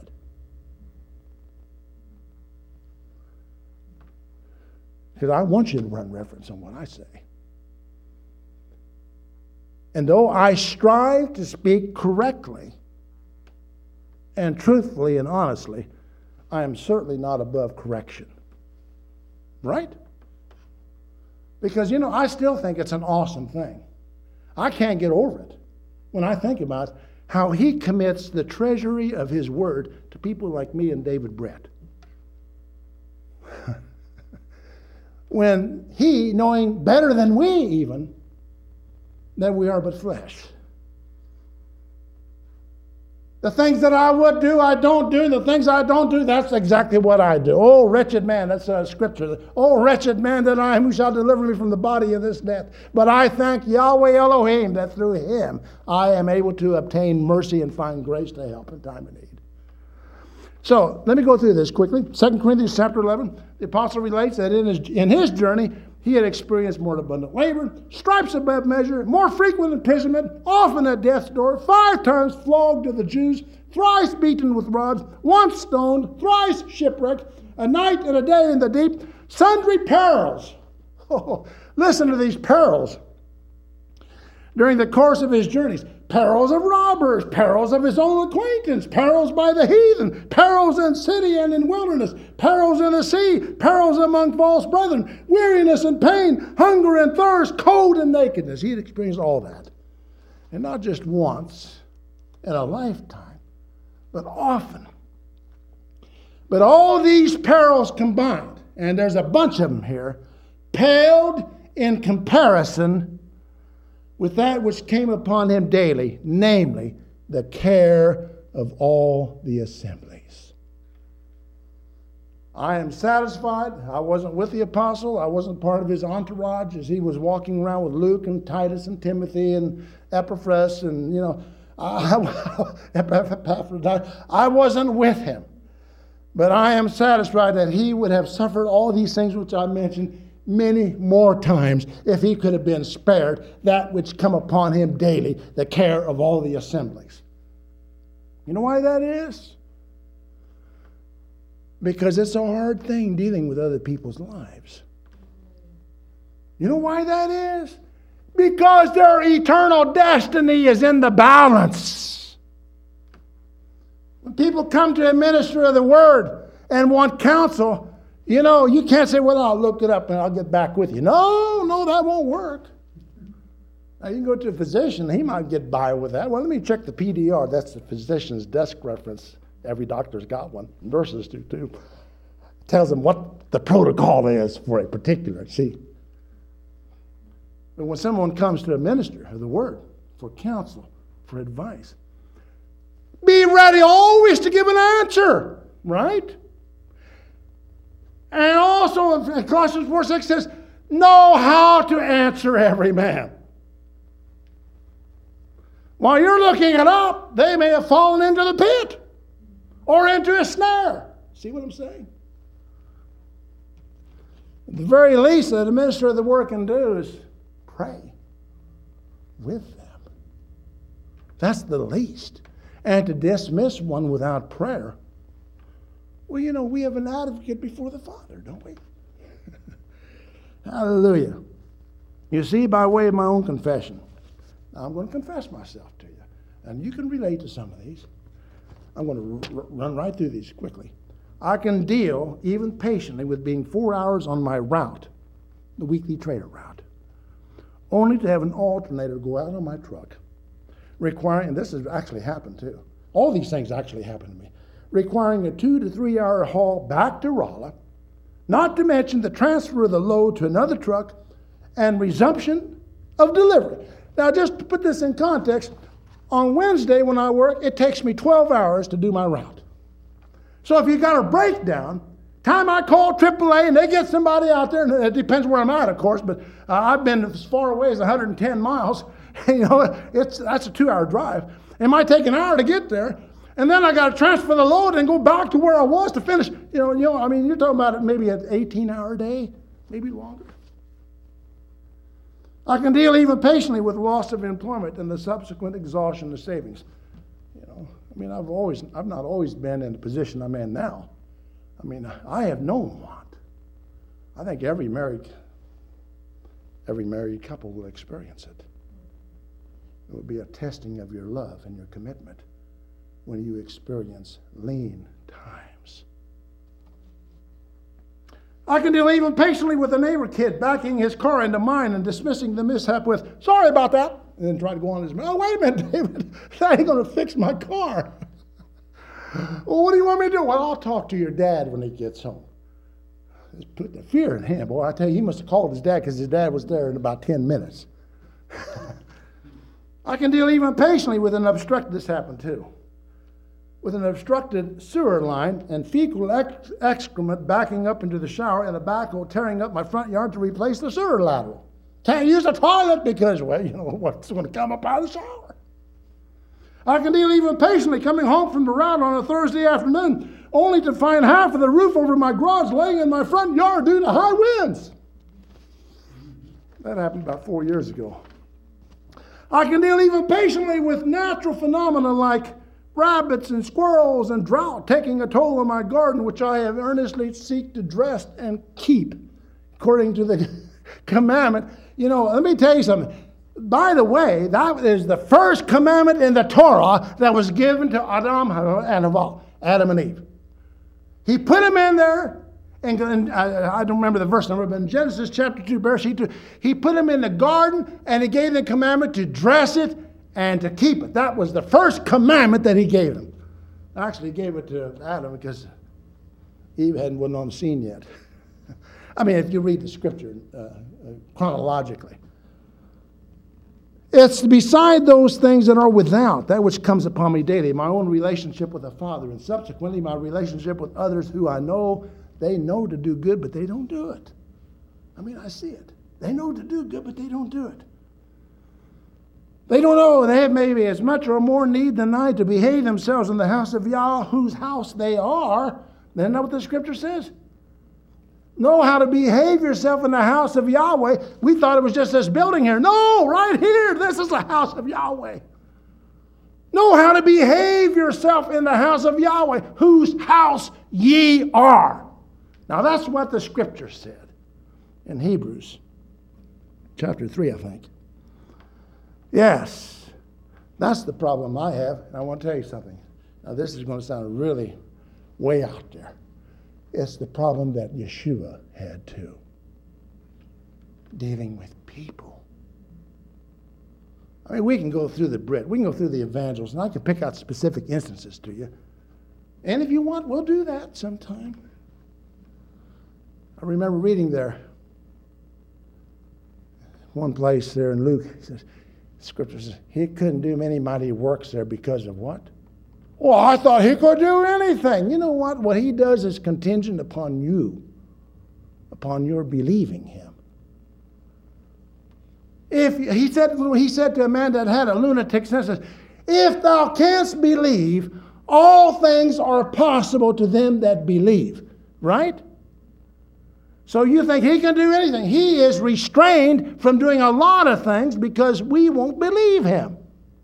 Because I want you to run reference on what I say. And though I strive to speak correctly and truthfully and honestly, I am certainly not above correction. Right? Because, you know, I still think it's an awesome thing. I can't get over it when I think about how he commits the treasury of his word to people like me and David Brett. When he, knowing better than we even, that we are but flesh. The things that I would do, I don't do. The things I don't do, that's exactly what I do. Oh, wretched man, that's a scripture. Oh, wretched man that I am, who shall deliver me from the body of this death. But I thank Yahweh Elohim that through him I am able to obtain mercy and find grace to help in time of need. So let me go through this quickly. Second Corinthians chapter eleven, the apostle relates that in his, in his journey, he had experienced more abundant labor, stripes above measure, more frequent imprisonment, often at death's door, five times flogged of the Jews, thrice beaten with rods, once stoned, thrice shipwrecked, a night and a day in the deep, sundry perils. Oh, listen to these perils. During the course of his journeys, perils of robbers, perils of his own acquaintance, perils by the heathen, perils in city and in wilderness, perils in the sea, perils among false brethren, weariness and pain, hunger and thirst, cold and nakedness. He had experienced all that. And not just once in a lifetime, but often. But all these perils combined, and there's a bunch of them here, paled in comparison with that which came upon him daily, namely the care of all the assemblies. I am satisfied. I wasn't with the apostle. I wasn't part of his entourage as he was walking around with Luke and Titus and Timothy and Epaphras and, you know, I, I wasn't with him. But I am satisfied that he would have suffered all these things which I mentioned many more times if he could have been spared that which come upon him daily, the care of all the assemblies. You know why that is? Because it's a hard thing dealing with other people's lives. You know why that is? Because their eternal destiny is in the balance. When people come to a minister of the word and want counsel, you know, you can't say, well, I'll look it up and I'll get back with you. No, no, that won't work. Now, you can go to a physician, he might get by with that. Well, let me check the P D R. That's the physician's desk reference. Every doctor's got one. Nurses do, too. It tells them what the protocol is for a particular, see. But when someone comes to a minister of the word for counsel, for advice, be ready always to give an answer, right? And also, in Colossians four six says, know how to answer every man. While you're looking it up, they may have fallen into the pit or into a snare. See what I'm saying? At the very least that a minister of the word can do is pray with them. That's the least. And to dismiss one without prayer, well, you know, we have an advocate before the Father, don't we? Hallelujah. You see, by way of my own confession, now I'm going to confess myself to you. And you can relate to some of these. I'm going to r- run right through these quickly. I can deal, even patiently, with being four hours on my route, the weekly trader route, only to have an alternator go out on my truck, requiring, and this has actually happened too. All these things actually happened to me. Requiring a two to three hour haul back to Rolla, not to mention the transfer of the load to another truck and resumption of delivery. Now, just to put this in context, on Wednesday when I work, it takes me twelve hours to do my route. So if you got a breakdown, time I call triple A and they get somebody out there, and it depends where I'm at, of course, but uh, I've been as far away as one hundred ten miles. You know, it's that's a two hour drive. It might take an hour to get there. And then I got to transfer the load and go back to where I was to finish. You know, you know, I mean, you're talking about it maybe an eighteen hour day, maybe longer. I can deal even patiently with loss of employment and the subsequent exhaustion of savings. You know, I mean, I've always, I've not always been in the position I'm in now. I mean, I have known what. I think every married, every married couple will experience it. It will be a testing of your love and your commitment when you experience lean times. I can deal even patiently with a neighbor kid backing his car into mine and dismissing the mishap with, sorry about that, and then try to go on his, oh, wait a minute, David, that ain't going to fix my car. Well, what do you want me to do? Well, I'll talk to your dad when he gets home. It's put the fear in him. Boy, I tell you, he must have called his dad because his dad was there in about ten minutes. I can deal even patiently with an obstructed, this happened too, with an obstructed sewer line and fecal ex- excrement backing up into the shower and a backhoe tearing up my front yard to replace the sewer lateral. Can't use the toilet because, well, you know what's going to come up out of the shower. I can deal even patiently coming home from the route on a Thursday afternoon only to find half of the roof over my garage laying in my front yard due to high winds. That happened about four years ago. I can deal even patiently with natural phenomena like rabbits and squirrels and drought taking a toll on my garden, which I have earnestly seek to dress and keep, according to the commandment. You know, let me tell you something. By the way, that is the first commandment in the Torah that was given to Adam and Hava, Adam and Eve. He put them in there, and, and I, I don't remember the verse number, but in Genesis chapter two, Bereshit two, he put them in the garden, and he gave them the commandment to dress it and to keep it. That was the first commandment that he gave them. Actually, he gave it to Adam because Eve hadn't wasn't on the scene yet. I mean, if you read the scripture uh, uh, chronologically. It's beside those things that are without, that which comes upon me daily, my own relationship with the Father, and subsequently my relationship with others who I know they know to do good, but they don't do it. I mean, I see it. They know to do good, but they don't do it. They don't know they have maybe as much or more need than I to behave themselves in the house of Yah, whose house they are. Isn't that what the scripture says? Know how to behave yourself in the house of Yahweh. We thought it was just this building here. No, right here. This is the house of Yahweh. Know how to behave yourself in the house of Yahweh, whose house ye are. Now that's what the scripture said in Hebrews chapter three, I think. Yes, that's the problem I have. And I want to tell you something. Now this is going to sound really way out there. It's the problem that Yeshua had too. Dealing with people. I mean, we can go through the Brit, we can go through the evangels, and I can pick out specific instances to you. And if you want, we'll do that sometime. I remember reading there, one place there in Luke, it says, Scripture says, he couldn't do many mighty works there because of what? Well, I thought he could do anything. You know what? What he does is contingent upon you, upon your believing him. If he said, he said to a man that had a lunatic sense, if thou canst believe, all things are possible to them that believe. Right? So you think he can do anything. He is restrained from doing a lot of things because we won't believe him.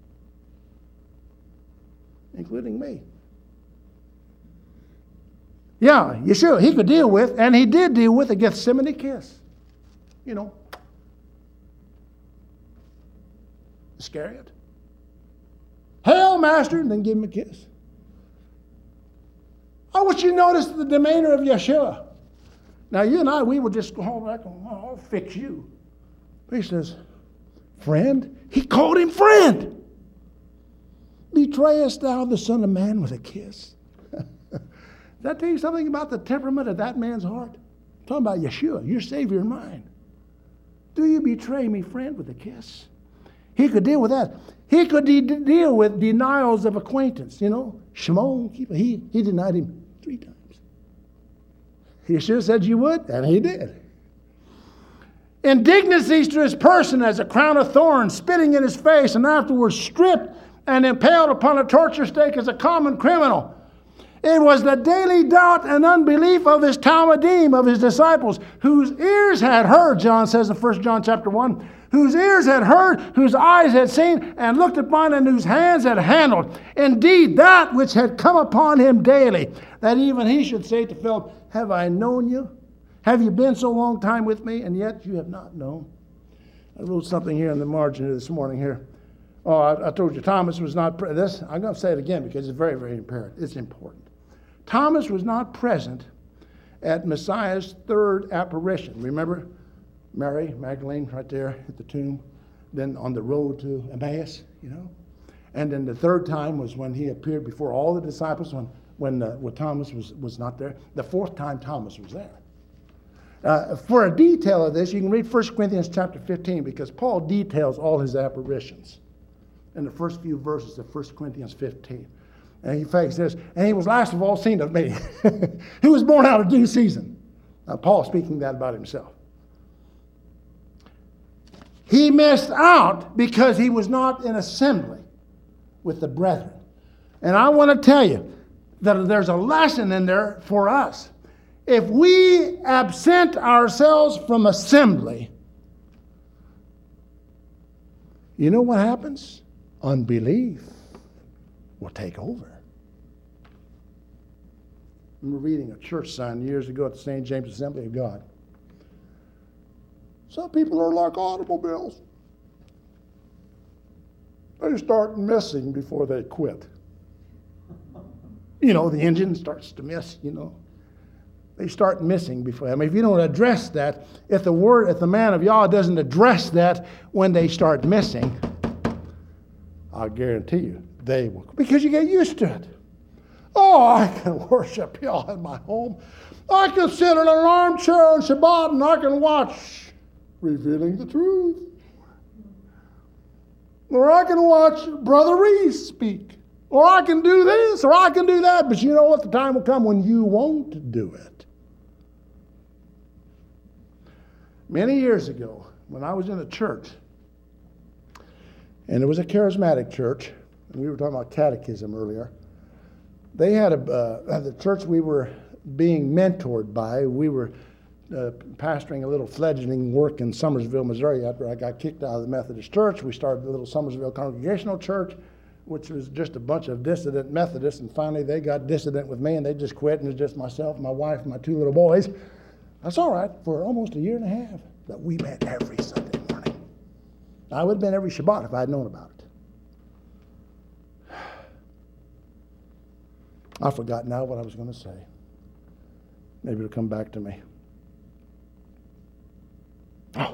Including me. Yeah, Yeshua, he could deal with, and he did deal with a Gethsemane kiss. You know. Iscariot. Hail, Master, and then give him a kiss. I want you to notice the demeanor of Yeshua. Now, you and I, we would just go back and, oh, I'll fix you. He says, friend. He called him friend. Betrayest thou the Son of Man with a kiss? Does that tell you something about the temperament of that man's heart? I'm talking about Yeshua, your Savior and mine. Do you betray me, friend, with a kiss? He could deal with that. He could de- deal with denials of acquaintance. You know, Shimon, he, he denied him three times. Yeshua said you would, and he did. Indignities to his person as a crown of thorns, spitting in his face, and afterwards stripped and impaled upon a torture stake as a common criminal. It was the daily doubt and unbelief of his Talmudim, of his disciples, whose ears had heard, John says in First John chapter one, whose ears had heard, whose eyes had seen, and looked upon, and whose hands had handled. Indeed, that which had come upon him daily, that even he should say to Philip, have I known you? Have you been so long time with me, and yet you have not known? I wrote something here in the margin this morning here. Oh, I, I told you Thomas was not pre- this. I'm going to say it again because it's very, very imperative. It's important. Thomas was not present at Messiah's third apparition. Remember Mary Magdalene right there at the tomb, then on the road to Emmaus, you know? And then the third time was when he appeared before all the disciples when, when, uh, when Thomas was, was not there. The fourth time Thomas was there. Uh, for a detail of this, you can read First Corinthians chapter fifteen because Paul details all his apparitions in the first few verses of First Corinthians fifteen. And he says, and he was last of all seen of me, who was born out of due season. Now, Paul speaking that about himself. He missed out because he was not in assembly with the brethren. And I want to tell you, that there's a lesson in there for us. If we absent ourselves from assembly, you know what happens? Unbelief will take over. I remember reading a church sign years ago at the Saint James Assembly of God. Some people are like automobiles. They start missing before they quit. You know, the engine starts to miss, you know. They start missing before. I mean, if you don't address that, if the word, if the man of Yah doesn't address that when they start missing, I guarantee you, they will. Because you get used to it. Oh, I can worship Yah in my home. I can sit in an armchair on Shabbat and I can watch Revealing the Truth. Or I can watch Brother Reese speak. Or I can do this, or I can do that. But you know what? The time will come when you won't do it. Many years ago, when I was in a church, and it was a charismatic church, and we were talking about catechism earlier, they had a, uh, the church we were being mentored by, we were uh, pastoring a little fledgling work in Summersville, Missouri. After I got kicked out of the Methodist church, we started a little Summersville Congregational Church, which was just a bunch of dissident Methodists, and finally they got dissident with me, and they just quit, and it was just myself, my wife, and my two little boys. That's all right, for almost a year and a half that we met every Sunday morning. I would have been every Shabbat if I had known about it. I forgot now what I was going to say. Maybe it'll come back to me. Oh.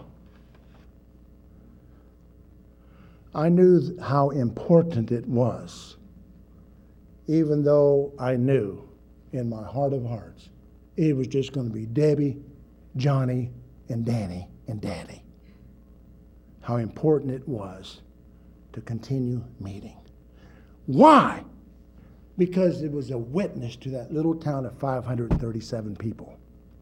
I knew how important it was, even though I knew in my heart of hearts it was just going to be Debbie, Johnny, and Danny, and Daddy. How important it was to continue meeting. Why? Because it was a witness to that little town of five hundred thirty-seven people.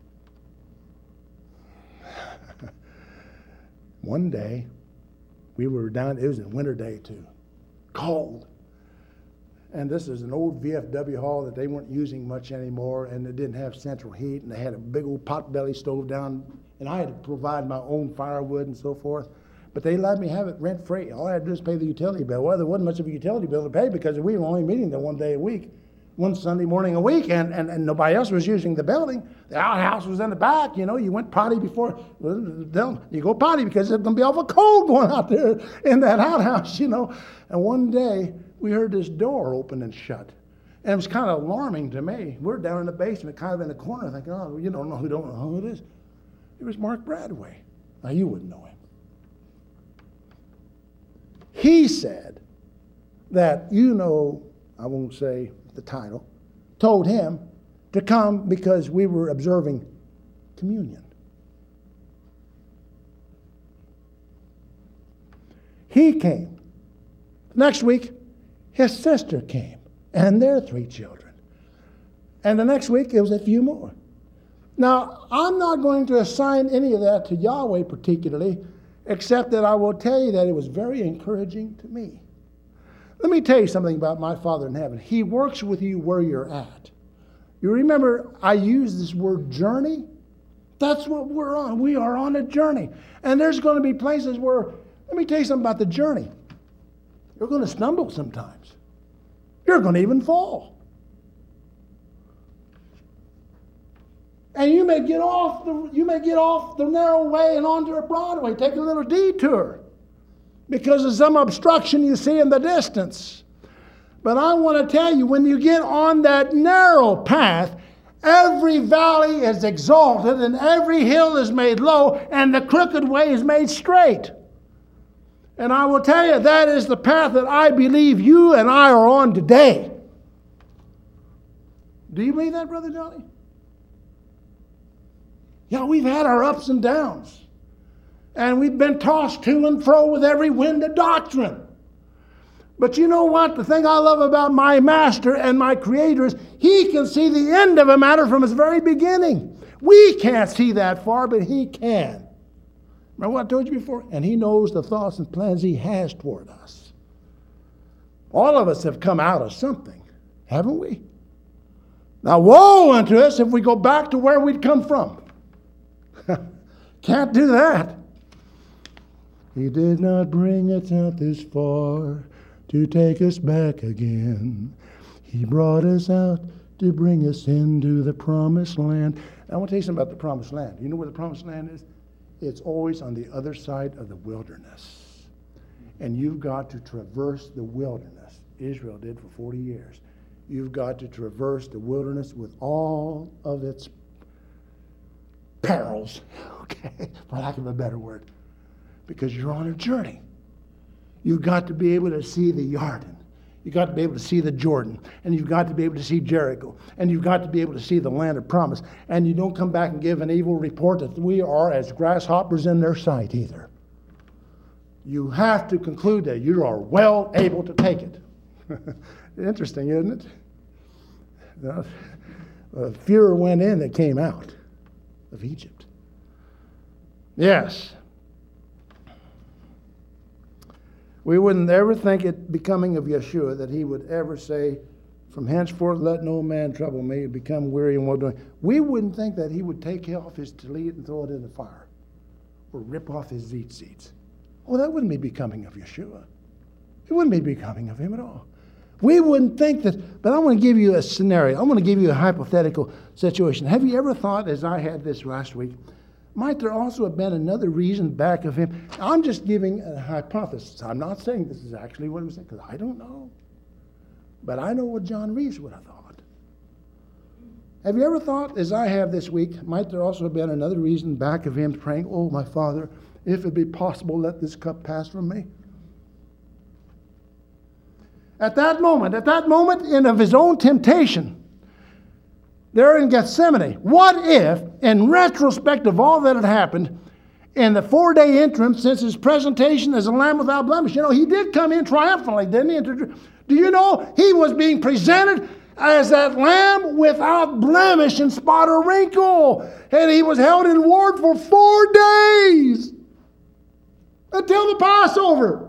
One day, we were down, it was a winter day too, cold. And this is an old V F W hall that they weren't using much anymore, and it didn't have central heat, and they had a big old potbelly stove down, and I had to provide my own firewood and so forth. But they let me have it rent-free. All I had to do was pay the utility bill. Well, there wasn't much of a utility bill to pay because we were only meeting there one day a week, one Sunday morning a week, and, and, and nobody else was using the building. The outhouse was in the back, you know. You went potty before, well, you go potty because it's going to be awful cold going out there in that outhouse, you know. And one day, we heard this door open and shut. And it was kind of alarming to me. We're down in the basement, kind of in the corner, thinking, oh, you don't know who don't know who it is. It was Mark Bradway. Now, you wouldn't know him. He said that, you know, I won't say the title, told him to come because we were observing communion. He came. Next week, his sister came, and their three children. And the next week, it was a few more. Now, I'm not going to assign any of that to Yahweh particularly, except that I will tell you that it was very encouraging to me. Let me tell you something about my Father in heaven. He works with you where you're at. You remember I used this word journey? That's what we're on. We are on a journey. And there's going to be places where, let me tell you something about the journey. You're going to stumble sometimes. You're going to even fall. And you may get off the you may get off the narrow way and onto a Broadway, take a little detour because of some obstruction you see in the distance. But I want to tell you, when you get on that narrow path, every valley is exalted and every hill is made low and the crooked way is made straight. And I will tell you, that is the path that I believe you and I are on today. Do you believe that, Brother Johnny? Yeah, we've had our ups and downs. And we've been tossed to and fro with every wind of doctrine. But you know what? The thing I love about my master and my creator is he can see the end of a matter from its very beginning. We can't see that far, but he can. Remember what I told you before? And he knows the thoughts and plans he has toward us. All of us have come out of something, haven't we? Now, woe unto us if we go back to where we'd come from. Can't do that. He did not bring us out this far to take us back again. He brought us out to bring us into the promised land. I want to tell you something about the promised land. You know where the promised land is? It's always on the other side of the wilderness. And you've got to traverse the wilderness. Israel did for forty years. You've got to traverse the wilderness with all of its perils, okay, for lack of a better word, because you're on a journey. You've got to be able to see the Jordan. You've got to be able to see the Jordan. And you've got to be able to see Jericho. And you've got to be able to see the land of promise. And you don't come back and give an evil report that we are as grasshoppers in their sight either. You have to conclude that you are well able to take it. Interesting, isn't it? The uh, fewer went in than came out of Egypt. Yes. We wouldn't ever think it becoming of Yeshua that he would ever say, from henceforth let no man trouble me, become weary in well doing. We wouldn't think that he would take off his tallit and throw it in the fire, or rip off his tzitzit. Oh, that wouldn't be becoming of Yeshua. It wouldn't be becoming of him at all. We wouldn't think that, but I want to give you a scenario. I want to give you a hypothetical situation. Have you ever thought, as I had this last week, might there also have been another reason back of him? I'm just giving a hypothesis. I'm not saying this is actually what I'm saying, because I don't know. But I know what John Reese would have thought. Have you ever thought, as I have this week, might there also have been another reason back of him praying, oh, my Father, if it be possible, let this cup pass from me? At that moment, at that moment in of his own temptation, there in Gethsemane, what if, in retrospect of all that had happened, in the four-day interim since his presentation as a lamb without blemish, you know, he did come in triumphantly, didn't he? Do you know he was being presented as that lamb without blemish and spot or wrinkle? And he was held in ward for four days until the Passover.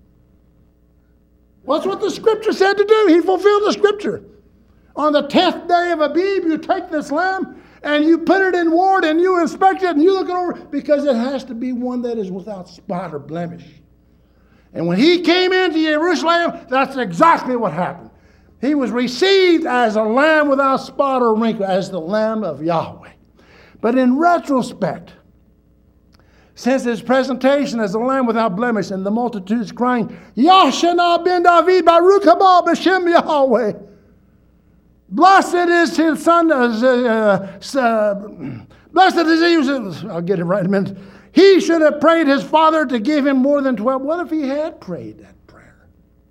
That's what the Scripture said to do. He fulfilled the Scripture. On the tenth day of Abib, you take this lamb and you put it in ward and you inspect it and you look it over, because it has to be one that is without spot or blemish. And when he came into Jerusalem, that's exactly what happened. He was received as a lamb without spot or wrinkle, as the Lamb of Yahweh. But in retrospect, since his presentation as a lamb without blemish, and the multitudes crying, Yashana ben David, Baruch haba b'shem Yahweh. Blessed is his son, uh, uh, blessed is he, who's, I'll get it right in a minute. He should have prayed his father to give him more than twelve. What if he had prayed that prayer?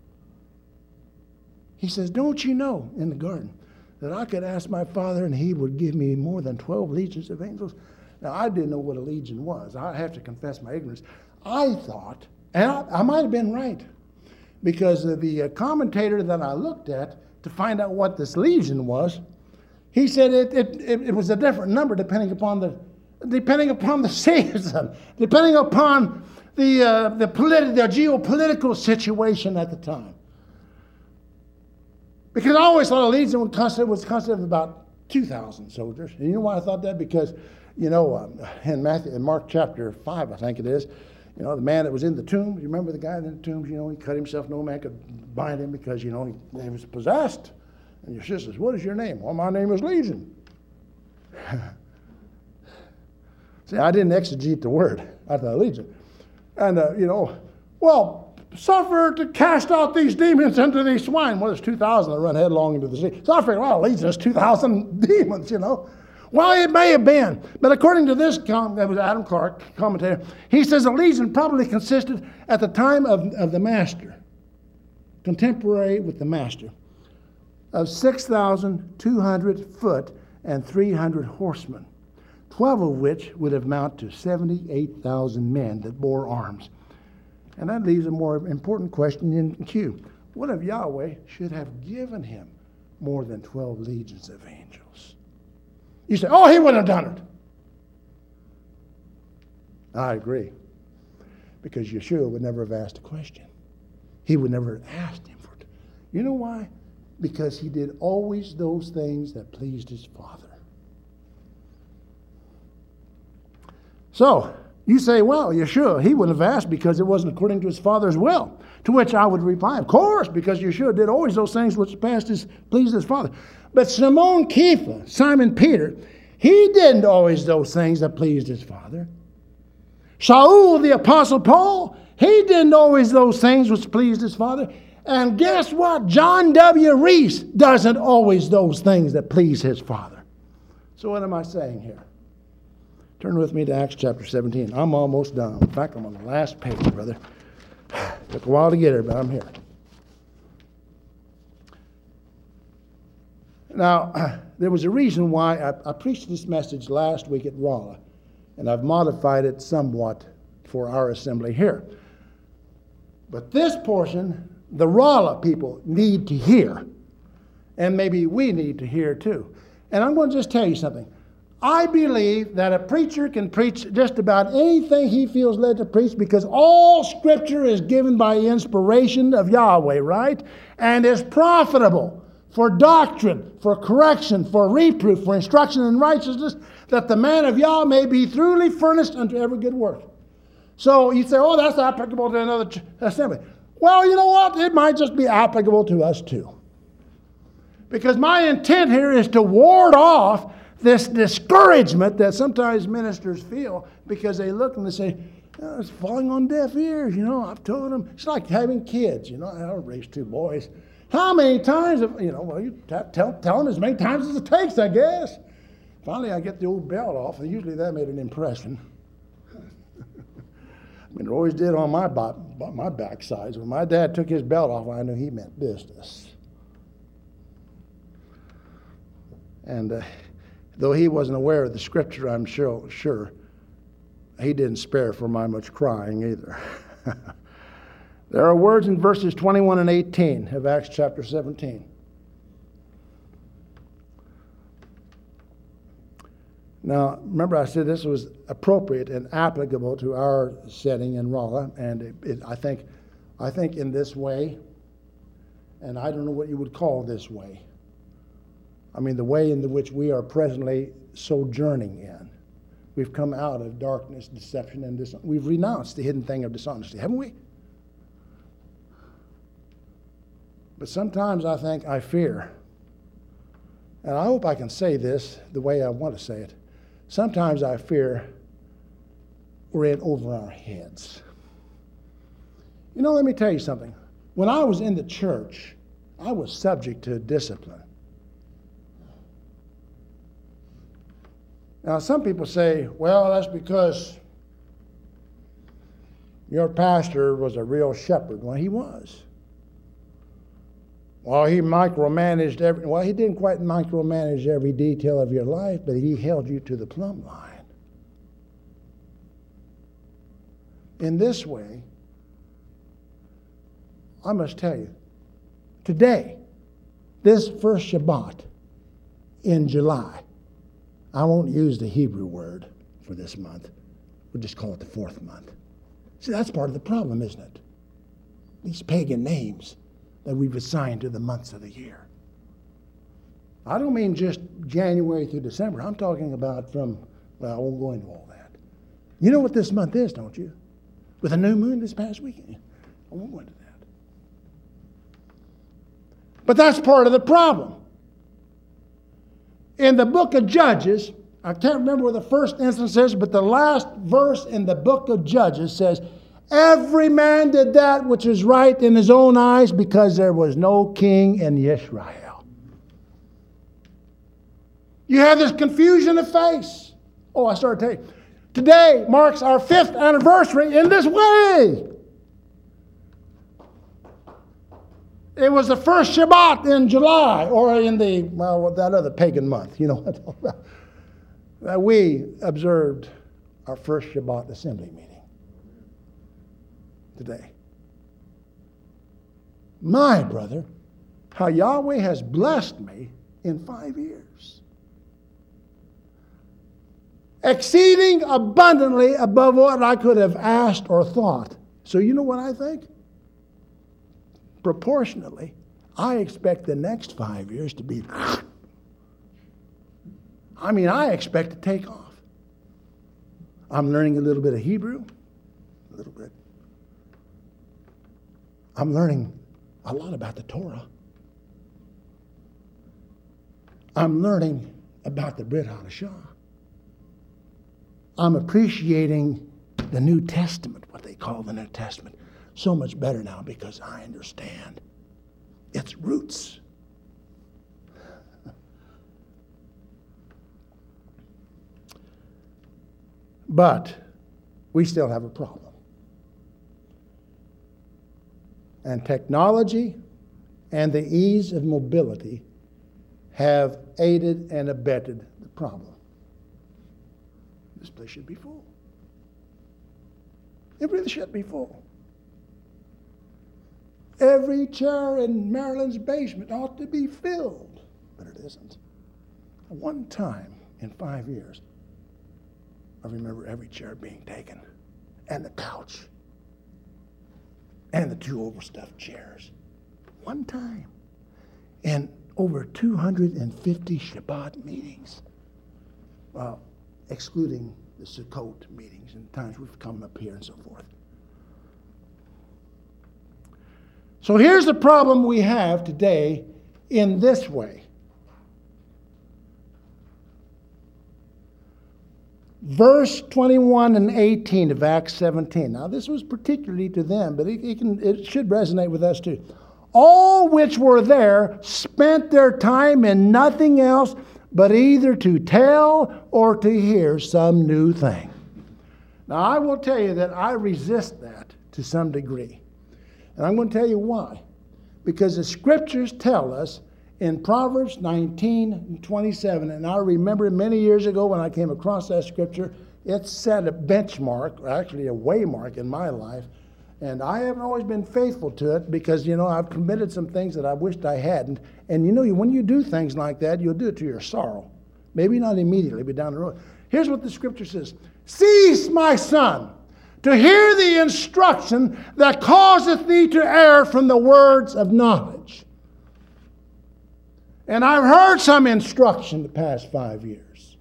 He says, don't you know, in the garden, that I could ask my father and he would give me more than twelve legions of angels? Now, I didn't know what a legion was. I have to confess my ignorance. I thought, and I, I might have been right, because the uh, commentator that I looked at to find out what this legion was, he said it, it, it, it was a different number depending upon the depending upon the season, depending upon the uh, the, politi- the geopolitical situation at the time. Because I always thought a legion would consist, was consist of about two thousand soldiers. And you know why I thought that? Because, you know, um, in Matthew, in Mark chapter five, I think it is, you know, the man that was in the tomb, you remember the guy in the tombs, you know, he cut himself, no man could bind him because, you know, he, he was possessed. And your sister says, what is your name? Well, my name is Legion. See, I didn't exegete the word. I thought Legion. And, uh, you know, well, suffer to cast out these demons into these swine. Well, there's two thousand that run headlong into the sea. So I figured, well, Legion is two thousand demons, you know. Well, it may have been. But according to this, com- that was Adam Clark, commentator, he says the legion probably consisted at the time of, of the master, contemporary with the master, of six thousand two hundred foot and three hundred horsemen, twelve of which would amount to seventy-eight thousand men that bore arms. And that leaves a more important question in queue. What if Yahweh should have given him more than twelve legions of angels? You say, oh, he wouldn't have done it. I agree. Because Yeshua would never have asked a question. He would never have asked him for it. You know why? because he did always those things that pleased his Father. So, you say, well, Yeshua, he wouldn't have asked because it wasn't according to his Father's will. To which I would reply, of course, because Yeshua did always those things which passed his, pleased his Father. But Simon Kepha, Simon Peter, he didn't always those things that pleased his Father. Shaul, the Apostle Paul, he didn't always those things which pleased his Father. And guess what? John W. Reese doesn't always those things that please his Father. So what am I saying here? Turn with me to Acts chapter seventeen. I'm almost done. In fact, I'm on the last page, brother. Took a while to get here, but I'm here. Now, there was a reason why I, I preached this message last week at Rolla, and I've modified it somewhat for our assembly here. But this portion, the Rolla people need to hear, and maybe we need to hear too. And I'm going to just tell you something. I believe that a preacher can preach just about anything he feels led to preach because all Scripture is given by inspiration of Yahweh, right? And is profitable for doctrine, for correction, for reproof, for instruction in righteousness, that the man of Yah may be thoroughly furnished unto every good work. So you say, oh, that's applicable to another ch- assembly. Well, you know what? It might just be applicable to us too. Because my intent here is to ward off this discouragement that sometimes ministers feel because they look and they say, oh, it's falling on deaf ears, you know. I've told them. It's like having kids, you know. I don't raise two boys. How many times, have, you know, well, you t- tell, tell them as many times as it takes, I guess. Finally, I get the old belt off, and usually that made an impression. I mean, it always did on my, my backsides. When my dad took his belt off, I knew he meant business. And uh, though he wasn't aware of the Scripture, I'm sure, sure he didn't spare for my much crying either. There are words in verses twenty-one and eighteen of Acts chapter seventeen. Now, remember I said this was appropriate and applicable to our setting in Rolla, and it, it, I think, I think in this way, and I don't know what you would call this way. I mean, the way in which we are presently sojourning in. We've come out of darkness, deception, and dishonesty. We've renounced the hidden thing of dishonesty, haven't we? But sometimes I think I fear, and I hope I can say this the way I want to say it. Sometimes I fear we're in over our heads. You know, let me tell you something. When I was in the church, I was subject to discipline. Now, some people say, well, that's because your pastor was a real shepherd. Well, he was. Well, he micromanaged every, well, he didn't quite micromanage every detail of your life, but he held you to the plumb line. In this way, I must tell you, today, this first Shabbat in July, I won't use the Hebrew word for this month. We'll just call it the fourth month. See, that's part of the problem, isn't it? These pagan names that we've assigned to the months of the year. I don't mean just January through December. I'm talking about from, well, I won't go into all that. You know what this month is, don't you? With a new moon this past weekend. I won't go into that. But that's part of the problem. In the book of Judges, I can't remember where the first instance is, but the last verse in the book of Judges says, every man did that which is right in his own eyes because there was no king in Israel. You have this confusion of face. Oh, I started telling you. Today marks our fifth anniversary in this way. It was the first Shabbat in July, or in the, well, that other pagan month, you know what I'm talking about, that we observed our first Shabbat assembly meeting. Today. My brother, how Yahweh has blessed me in five years. Exceeding abundantly above what I could have asked or thought. So you know what I think? Proportionately, I expect the next five years to be, I mean, I expect to take off. I'm learning a little bit of Hebrew, a little bit. I'm learning a lot about the Torah. I'm learning about the Brit Hadashah. I'm appreciating the New Testament, what they call the New Testament, so much better now because I understand its roots. But we still have a problem. And technology and the ease of mobility have aided and abetted the problem. This place should be full. It really should be full. Every chair in Maryland's basement ought to be filled, but it isn't. One time in five years, I remember every chair being taken, and the couch, and the two overstuffed chairs. One time. And over two hundred fifty Shabbat meetings, well, excluding the Sukkot meetings and times we've come up here and so forth. So here's the problem we have today in this way. Verse twenty-one and eighteen of Acts seventeen. Now this was particularly to them, but it, it, can, it should resonate with us too. All which were there spent their time in nothing else but either to tell or to hear some new thing. Now I will tell you that I resist that to some degree. And I'm going to tell you why. Because the scriptures tell us in Proverbs nineteen and twenty-seven, and I remember many years ago when I came across that scripture, it set a benchmark, or actually a waymark in my life. And I haven't always been faithful to it because, you know, I've committed some things that I wished I hadn't. And, you know, when you do things like that, you'll do it to your sorrow. Maybe not immediately, but down the road. Here's what the scripture says. Cease, my son, to hear the instruction that causeth thee to err from the words of knowledge. And I've heard some instruction the past five years,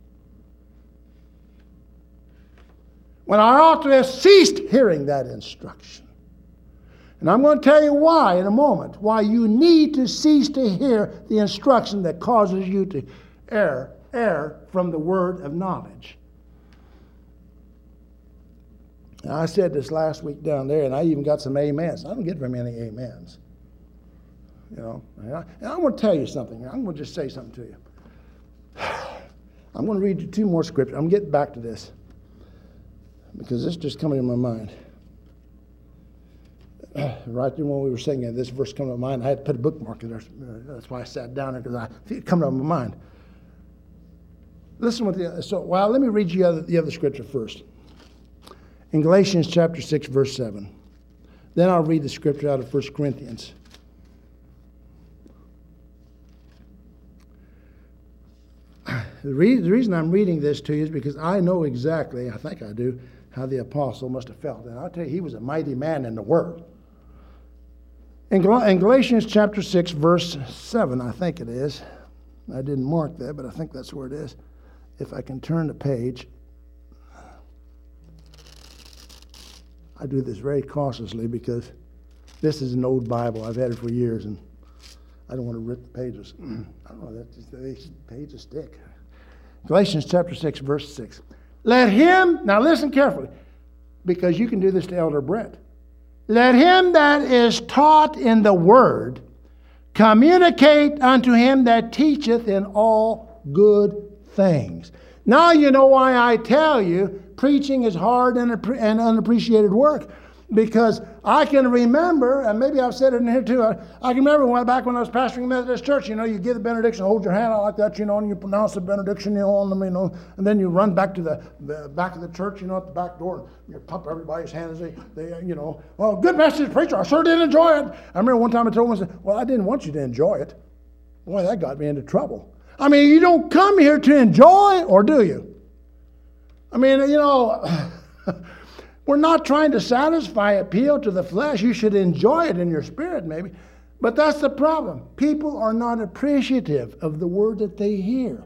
when I ought to have ceased hearing that instruction. And I'm going to tell you why in a moment, why you need to cease to hear the instruction that causes you to err, err from the word of knowledge. Now, I said this last week down there, and I even got some amens. I don't get very many amens. You know, and I, and I want to tell you something. I'm going to just say something to you. I'm going to read you two more scriptures. I'm getting back to this because this is just coming to my mind. Right there when we were singing, this verse came to my mind. I had to put a bookmark in there. That's why I sat down there, because I it come to my mind. Listen what the so. Well, let me read you the other, the other scripture first. In Galatians chapter six, verse seven. Then I'll read the scripture out of First Corinthians. The, re- the reason I'm reading this to you is because I know exactly, I think I do, how the apostle must have felt. And I'll tell you, he was a mighty man in the word. In, Gal- in Galatians chapter six, verse seven, I think it is. I didn't mark that, but I think that's where it is. If I can turn the page. I do this very cautiously because this is an old Bible. I've had it for years, and I don't want to rip the pages. I don't know, that the pages stick. Galatians chapter six, verse six. Let him, now listen carefully, because you can do this to Elder Brett. Let him that is taught in the word communicate unto him that teacheth in all good things. Now you know why I tell you preaching is hard and, and unappreciated work. Because I can remember, and maybe I've said it in here too, I, I can remember when, back when I was pastoring a Methodist church, you know, you give the benediction, hold your hand out like that, you know, and you pronounce the benediction, you know, on them, you know, and then you run back to the, the back of the church, you know, at the back door, and you pump everybody's hands, they, they, you know, well, good message, preacher, I sure did enjoy it. I remember one time I told them, I said, well, I didn't want you to enjoy it. Boy, that got me into trouble. I mean, you don't come here to enjoy, or do you? I mean, you know... We're not trying to satisfy appeal to the flesh. You should enjoy it in your spirit, maybe. But that's the problem. People are not appreciative of the word that they hear.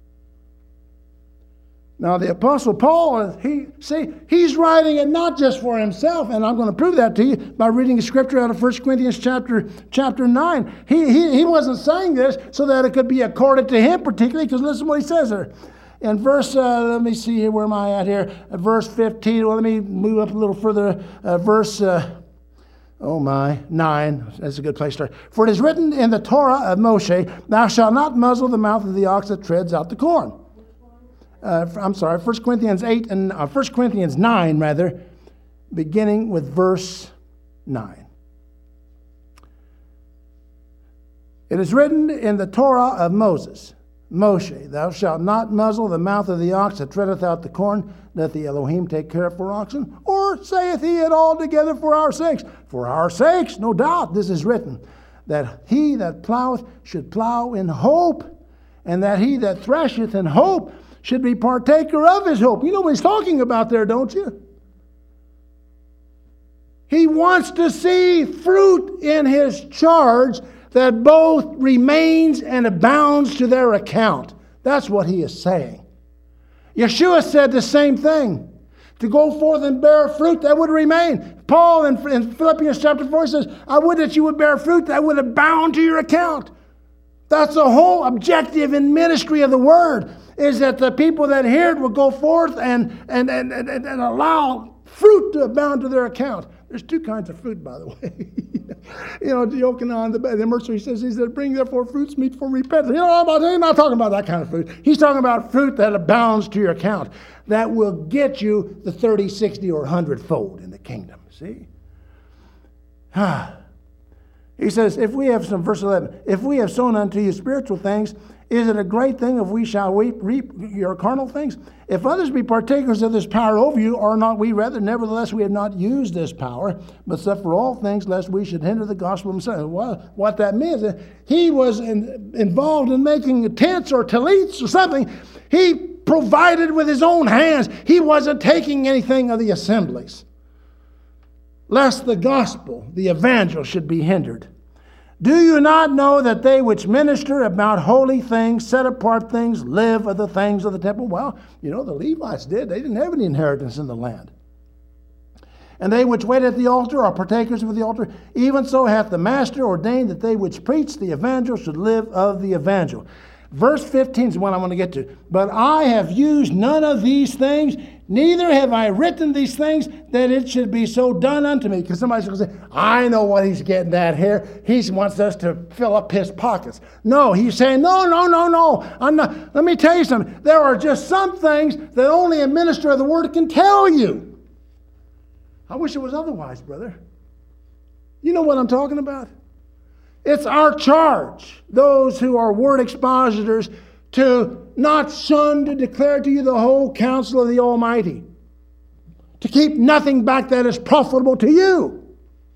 Now the Apostle Paul, he see, he's writing it not just for himself, and I'm going to prove that to you by reading a scripture out of First Corinthians chapter chapter nine. He, he, he wasn't saying this so that it could be accorded to him particularly, because listen to what he says there. In verse, uh, let me see here, where am I at here? Uh, verse fifteen, well, let me move up a little further. Uh, verse, uh, oh my, nine, that's a good place to start. For it is written in the Torah of Moshe, thou shalt not muzzle the mouth of the ox that treads out the corn. Uh, I'm sorry, First Corinthians eight and uh, First Corinthians nine, rather, beginning with verse nine. It is written in the Torah of Moses, Moshe, thou shalt not muzzle the mouth of the ox that treadeth out the corn, doth the Elohim take care for oxen? Or saith he it altogether for our sakes? For our sakes, no doubt, this is written, that he that ploweth should plow in hope, and that he that thresheth in hope should be partaker of his hope. You know what he's talking about there, don't you? He wants to see fruit in his charge that both remains and abounds to their account. That's what he is saying. Yeshua said the same thing. To go forth and bear fruit that would remain. Paul in, in Philippians chapter four says, I would that you would bear fruit that would abound to your account. That's the whole objective in ministry of the word, is that the people that hear it will go forth and, and, and, and, and allow fruit to abound to their account. There's two kinds of fruit, by the way. You know, Yochanan, the, the mercer, he says, he said, bring therefore fruits meet for repentance. You know, I'm not talking about that kind of fruit. He's talking about fruit that abounds to your account, that will get you the thirty, sixty, or one hundred fold in the kingdom. See? He says, if we have some, verse eleven, if we have sown unto you spiritual things, is it a great thing if we shall reap, reap your carnal things? If others be partakers of this power over you, are not we rather? Nevertheless, we have not used this power, but suffer all things, lest we should hinder the gospel of himself. Well, what that means, he was in, involved in making tents or tallits or something. He provided with his own hands. He wasn't taking anything of the assemblies, lest the gospel, the evangel, should be hindered. Do you not know that they which minister about holy things, set apart things, live of the things of the temple? Well, you know, the Levites did. They didn't have any inheritance in the land. And they which wait at the altar are partakers of the altar. Even so hath the master ordained that they which preach the evangel should live of the evangel. Verse fifteen is what I want to get to. But I have used none of these things, neither have I written these things, that it should be so done unto me. Because somebody's going to say, I know what he's getting at here. He wants us to fill up his pockets. No, he's saying, no, no, no, no. I'm not. Let me tell you something. There are just some things that only a minister of the word can tell you. I wish it was otherwise, brother. You know what I'm talking about? It's our charge, those who are word expositors, to not shun to declare to you the whole counsel of the Almighty, to keep nothing back that is profitable to you.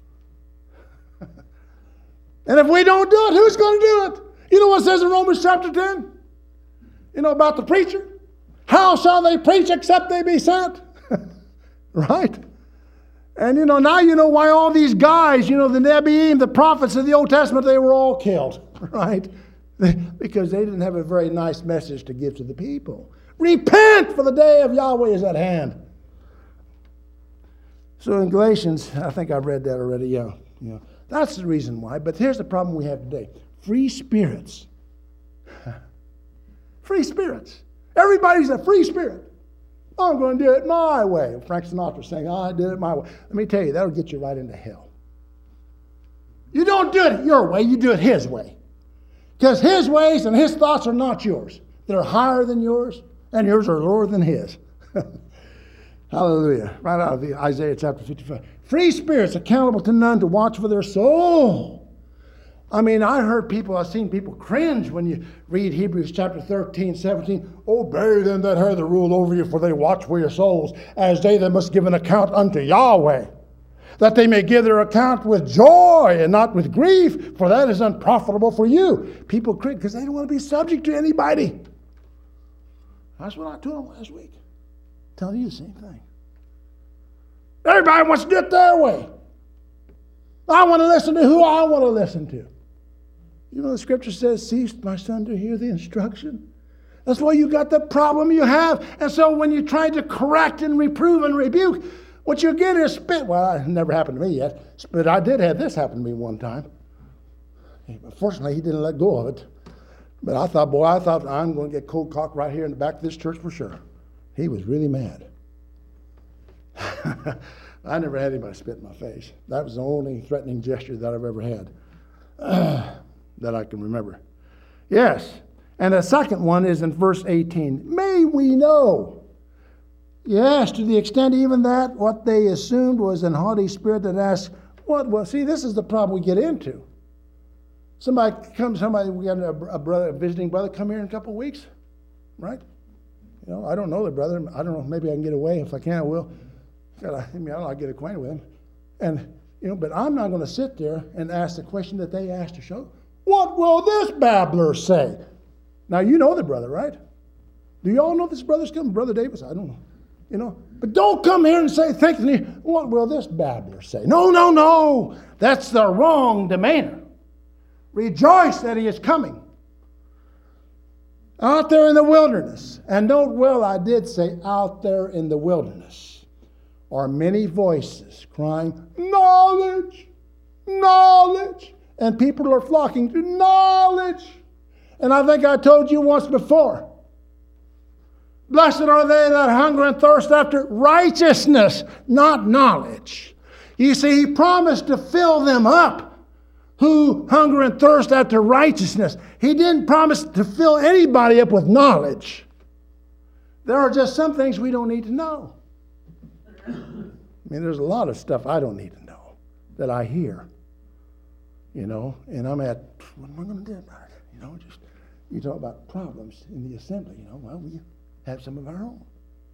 And if we don't do it, who's going to do it? You know what it says in Romans chapter ten? You know about the preacher? How shall they preach except they be sent? Right? And, you know, now you know why all these guys, you know, the Nebiim, the prophets of the Old Testament, they were all killed, right? Because they didn't have a very nice message to give to the people. Repent, for the day of Yahweh is at hand. So in Galatians, I think I've read that already, yeah. You know, that's the reason why. But here's the problem we have today. Free spirits. Free spirits. Everybody's a free spirit. I'm going to do it my way. Frank Sinatra saying, I did it my way. Let me tell you, that'll get you right into hell. You don't do it your way, you do it his way. Because his ways and his thoughts are not yours. They're higher than yours, and yours are lower than his. Hallelujah. Right out of Isaiah chapter fifty-five. Free spirits accountable to none to watch for their soul. I mean, I heard people, I've seen people cringe when you read Hebrews chapter thirteen, seventeen. Obey them that have the rule over you, for they watch for your souls, as they that must give an account unto Yahweh, that they may give their account with joy and not with grief, for that is unprofitable for you. People cringe because they don't want to be subject to anybody. That's what I told them last week. Telling you the same thing. Everybody wants to do it their way. I want to listen to who I want to listen to. You know the scripture says, cease, my son, to hear the instruction. That's why you got the problem you have. And so when you try to correct and reprove and rebuke, what you get is spit. Well, it never happened to me yet. But I did have this happen to me one time. Fortunately, he didn't let go of it. But I thought, boy, I thought I'm going to get cold cocked right here in the back of this church for sure. He was really mad. I never had anybody spit in my face. That was the only threatening gesture that I've ever had uh, that I can remember. Yes. And the second one is in verse eighteen. May we know. Yes, to the extent even that what they assumed was an haughty spirit that asked, what? Well, see, this is the problem we get into. Somebody comes, somebody, we got a, a brother, a visiting brother come here in a couple of weeks, right? You know, I don't know the brother. I don't know, maybe I can get away. If I can, I will. I mean, I'll get acquainted with him. And, you know, but I'm not going to sit there and ask the question that they asked to show. What will this babbler say? Now, you know the brother, right? Do you all know this brother's coming? Brother Davis? I don't know. You know, but don't come here and say, think, what will this babbler say? No, no, no. That's the wrong demeanor. Rejoice that he is coming. Out there in the wilderness. And note well, I did say out there in the wilderness are many voices crying, knowledge, knowledge. And people are flocking to knowledge. And I think I told you once before, blessed are they that hunger and thirst after righteousness, not knowledge. You see, he promised to fill them up who hunger and thirst after righteousness. He didn't promise to fill anybody up with knowledge. There are just some things we don't need to know. I mean, there's a lot of stuff I don't need to know that I hear. You know, and I'm at, what am I going to do about it? You know, just, you talk about problems in the assembly, you know, well, we have some of our own.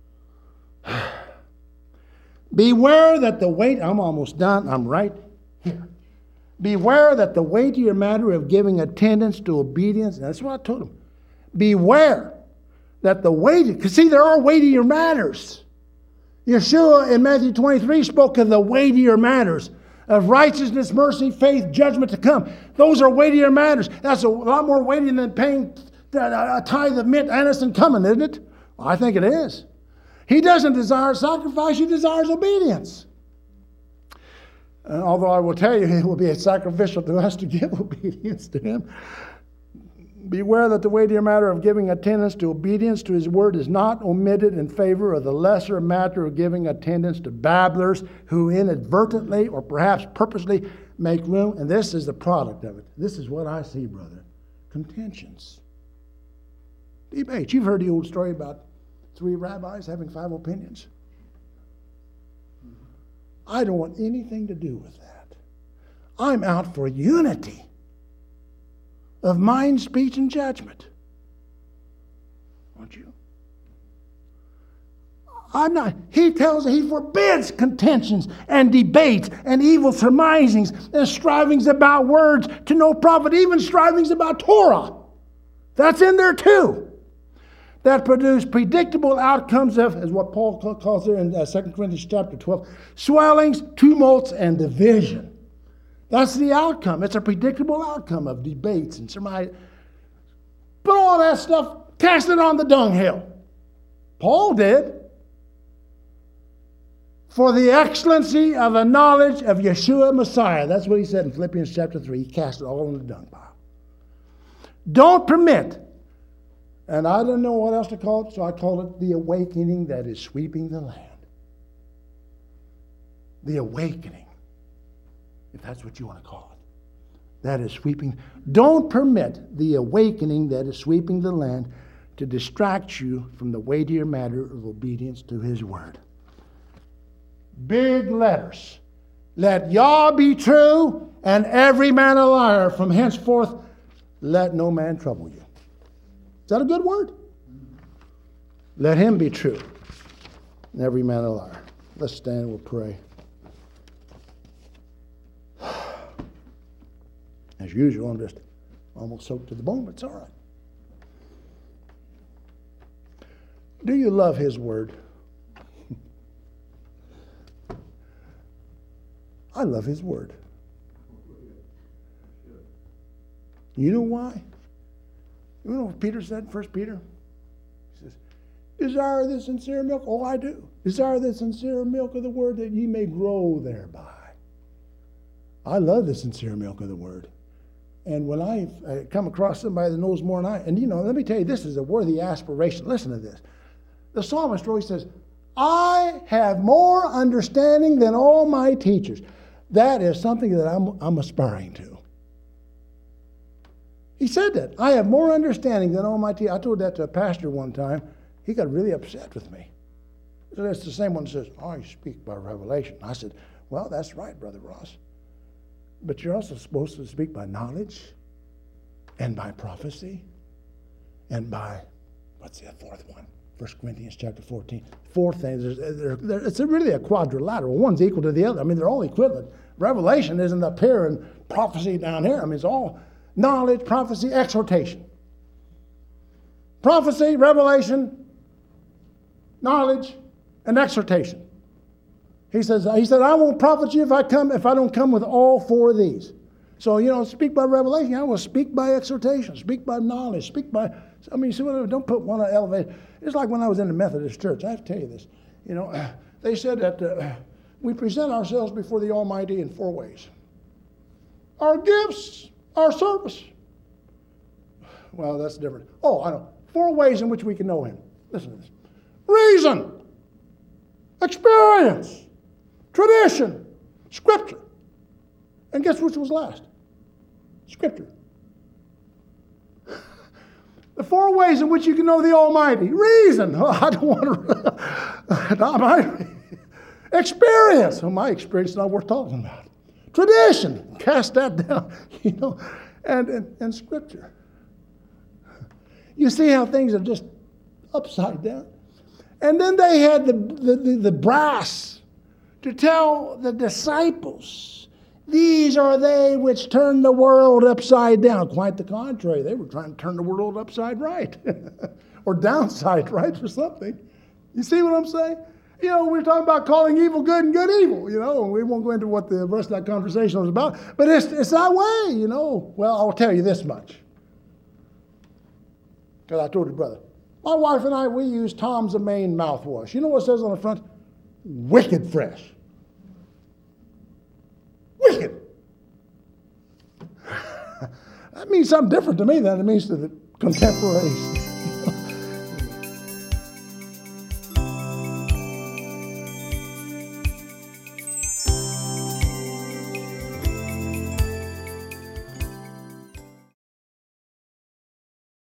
Beware that the weight, I'm almost done, I'm right here. Beware that the weightier matter of giving attendance to obedience, and that's what I told him. Beware that the weighty, because see, there are weightier matters. Yeshua in Matthew twenty-three spoke of the weightier matters of righteousness, mercy, faith, judgment to come. Those are weightier matters. That's a lot more weighty than paying a tithe of mint, anise, and cumin, isn't it? Well, I think it is. He doesn't desire sacrifice, he desires obedience. And although I will tell you, it will be sacrificial to us to give obedience to him. Beware that the weightier matter of giving attendance to obedience to his word is not omitted in favor of the lesser matter of giving attendance to babblers who inadvertently or perhaps purposely make room. And this is the product of it. This is what I see, brother. Contentions. Debates. You've heard the old story about three rabbis having five opinions. I don't want anything to do with that. I'm out for unity of mind, speech, and judgment. Aren't you? I'm not. He tells, he forbids contentions and debates and evil surmisings and strivings about words to no profit, even strivings about Torah. That's in there too. That produce predictable outcomes of, as what Paul calls there in uh, Second Corinthians chapter twelve, swellings, tumults, and division. That's the outcome. It's a predictable outcome of debates and surmise. Put all that stuff, cast it on the dunghill. Paul did. For the excellency of the knowledge of Yeshua Messiah. That's what he said in Philippians chapter three. He cast it all in the dung pile. Don't permit. And I didn't know what else to call it, so I called it the awakening that is sweeping the land. The awakening, if that's what you want to call it. That is sweeping. Don't permit the awakening that is sweeping the land to distract you from the weightier matter of obedience to his word. Big letters. Let Yah be true and every man a liar. From henceforth, let no man trouble you. Is that a good word? Let him be true and every man a liar. Let's stand and we'll pray. As usual, I'm just almost soaked to the bone, but it's all right. Do you love his word? I love his word. You know why? You know what Peter said in First Peter? He says, desire the sincere milk. Oh, I do. Desire the sincere milk of the word that ye may grow thereby. I love the sincere milk of the word. And when I uh, come across somebody that knows more than I, and you know, let me tell you, this is a worthy aspiration. Listen to this. The psalmist always says, I have more understanding than all my teachers. That is something that I'm, I'm aspiring to. He said that. I have more understanding than all my teachers. I told that to a pastor one time. He got really upset with me. So that's the same one that says, I speak by revelation. I said, well, that's right, Brother Ross. But you're also supposed to speak by knowledge and by prophecy and by, what's the fourth one? First Corinthians chapter fourteen. Fourth thing, they're, they're, it's really a quadrilateral. One's equal to the other. I mean, they're all equivalent. Revelation isn't up here and prophecy down here. I mean, it's all knowledge, prophecy, exhortation. Prophecy, revelation, knowledge, and exhortation. He says, he said, I won't profit you if I come, if I don't come with all four of these. So, you know, speak by revelation. I will speak by exhortation, speak by knowledge, speak by, I mean, see, don't put one on elevate. It's like when I was in the Methodist church. I have to tell you this. You know, they said that uh, we present ourselves before the Almighty in four ways. Our gifts, our service. Well, that's different. Oh, I know. Four ways in which we can know him. Listen to this. Reason, experience, tradition, Scripture. And guess which was last? Scripture. The four ways in which you can know the Almighty. Reason. Oh, I don't want to. Not my experience. Oh, my experience is not worth talking about. Tradition. Cast that down. You know, and, and, and Scripture. You see how things are just upside down. And then they had the, the, the, the brass to tell the disciples, these are they which turn the world upside down. Quite the contrary. They were trying to turn the world upside right. Or downside right or something. You see what I'm saying? You know, we're talking about calling evil good and good evil, you know, and we won't go into what the rest of that conversation was about. But it's, it's that way, you know. Well, I'll tell you this much. Because I told your brother. My wife and I, we use Tom's of Maine mouthwash. You know what it says on the front? Wicked fresh. Wicked. That means something different to me than it means to the contemporaries.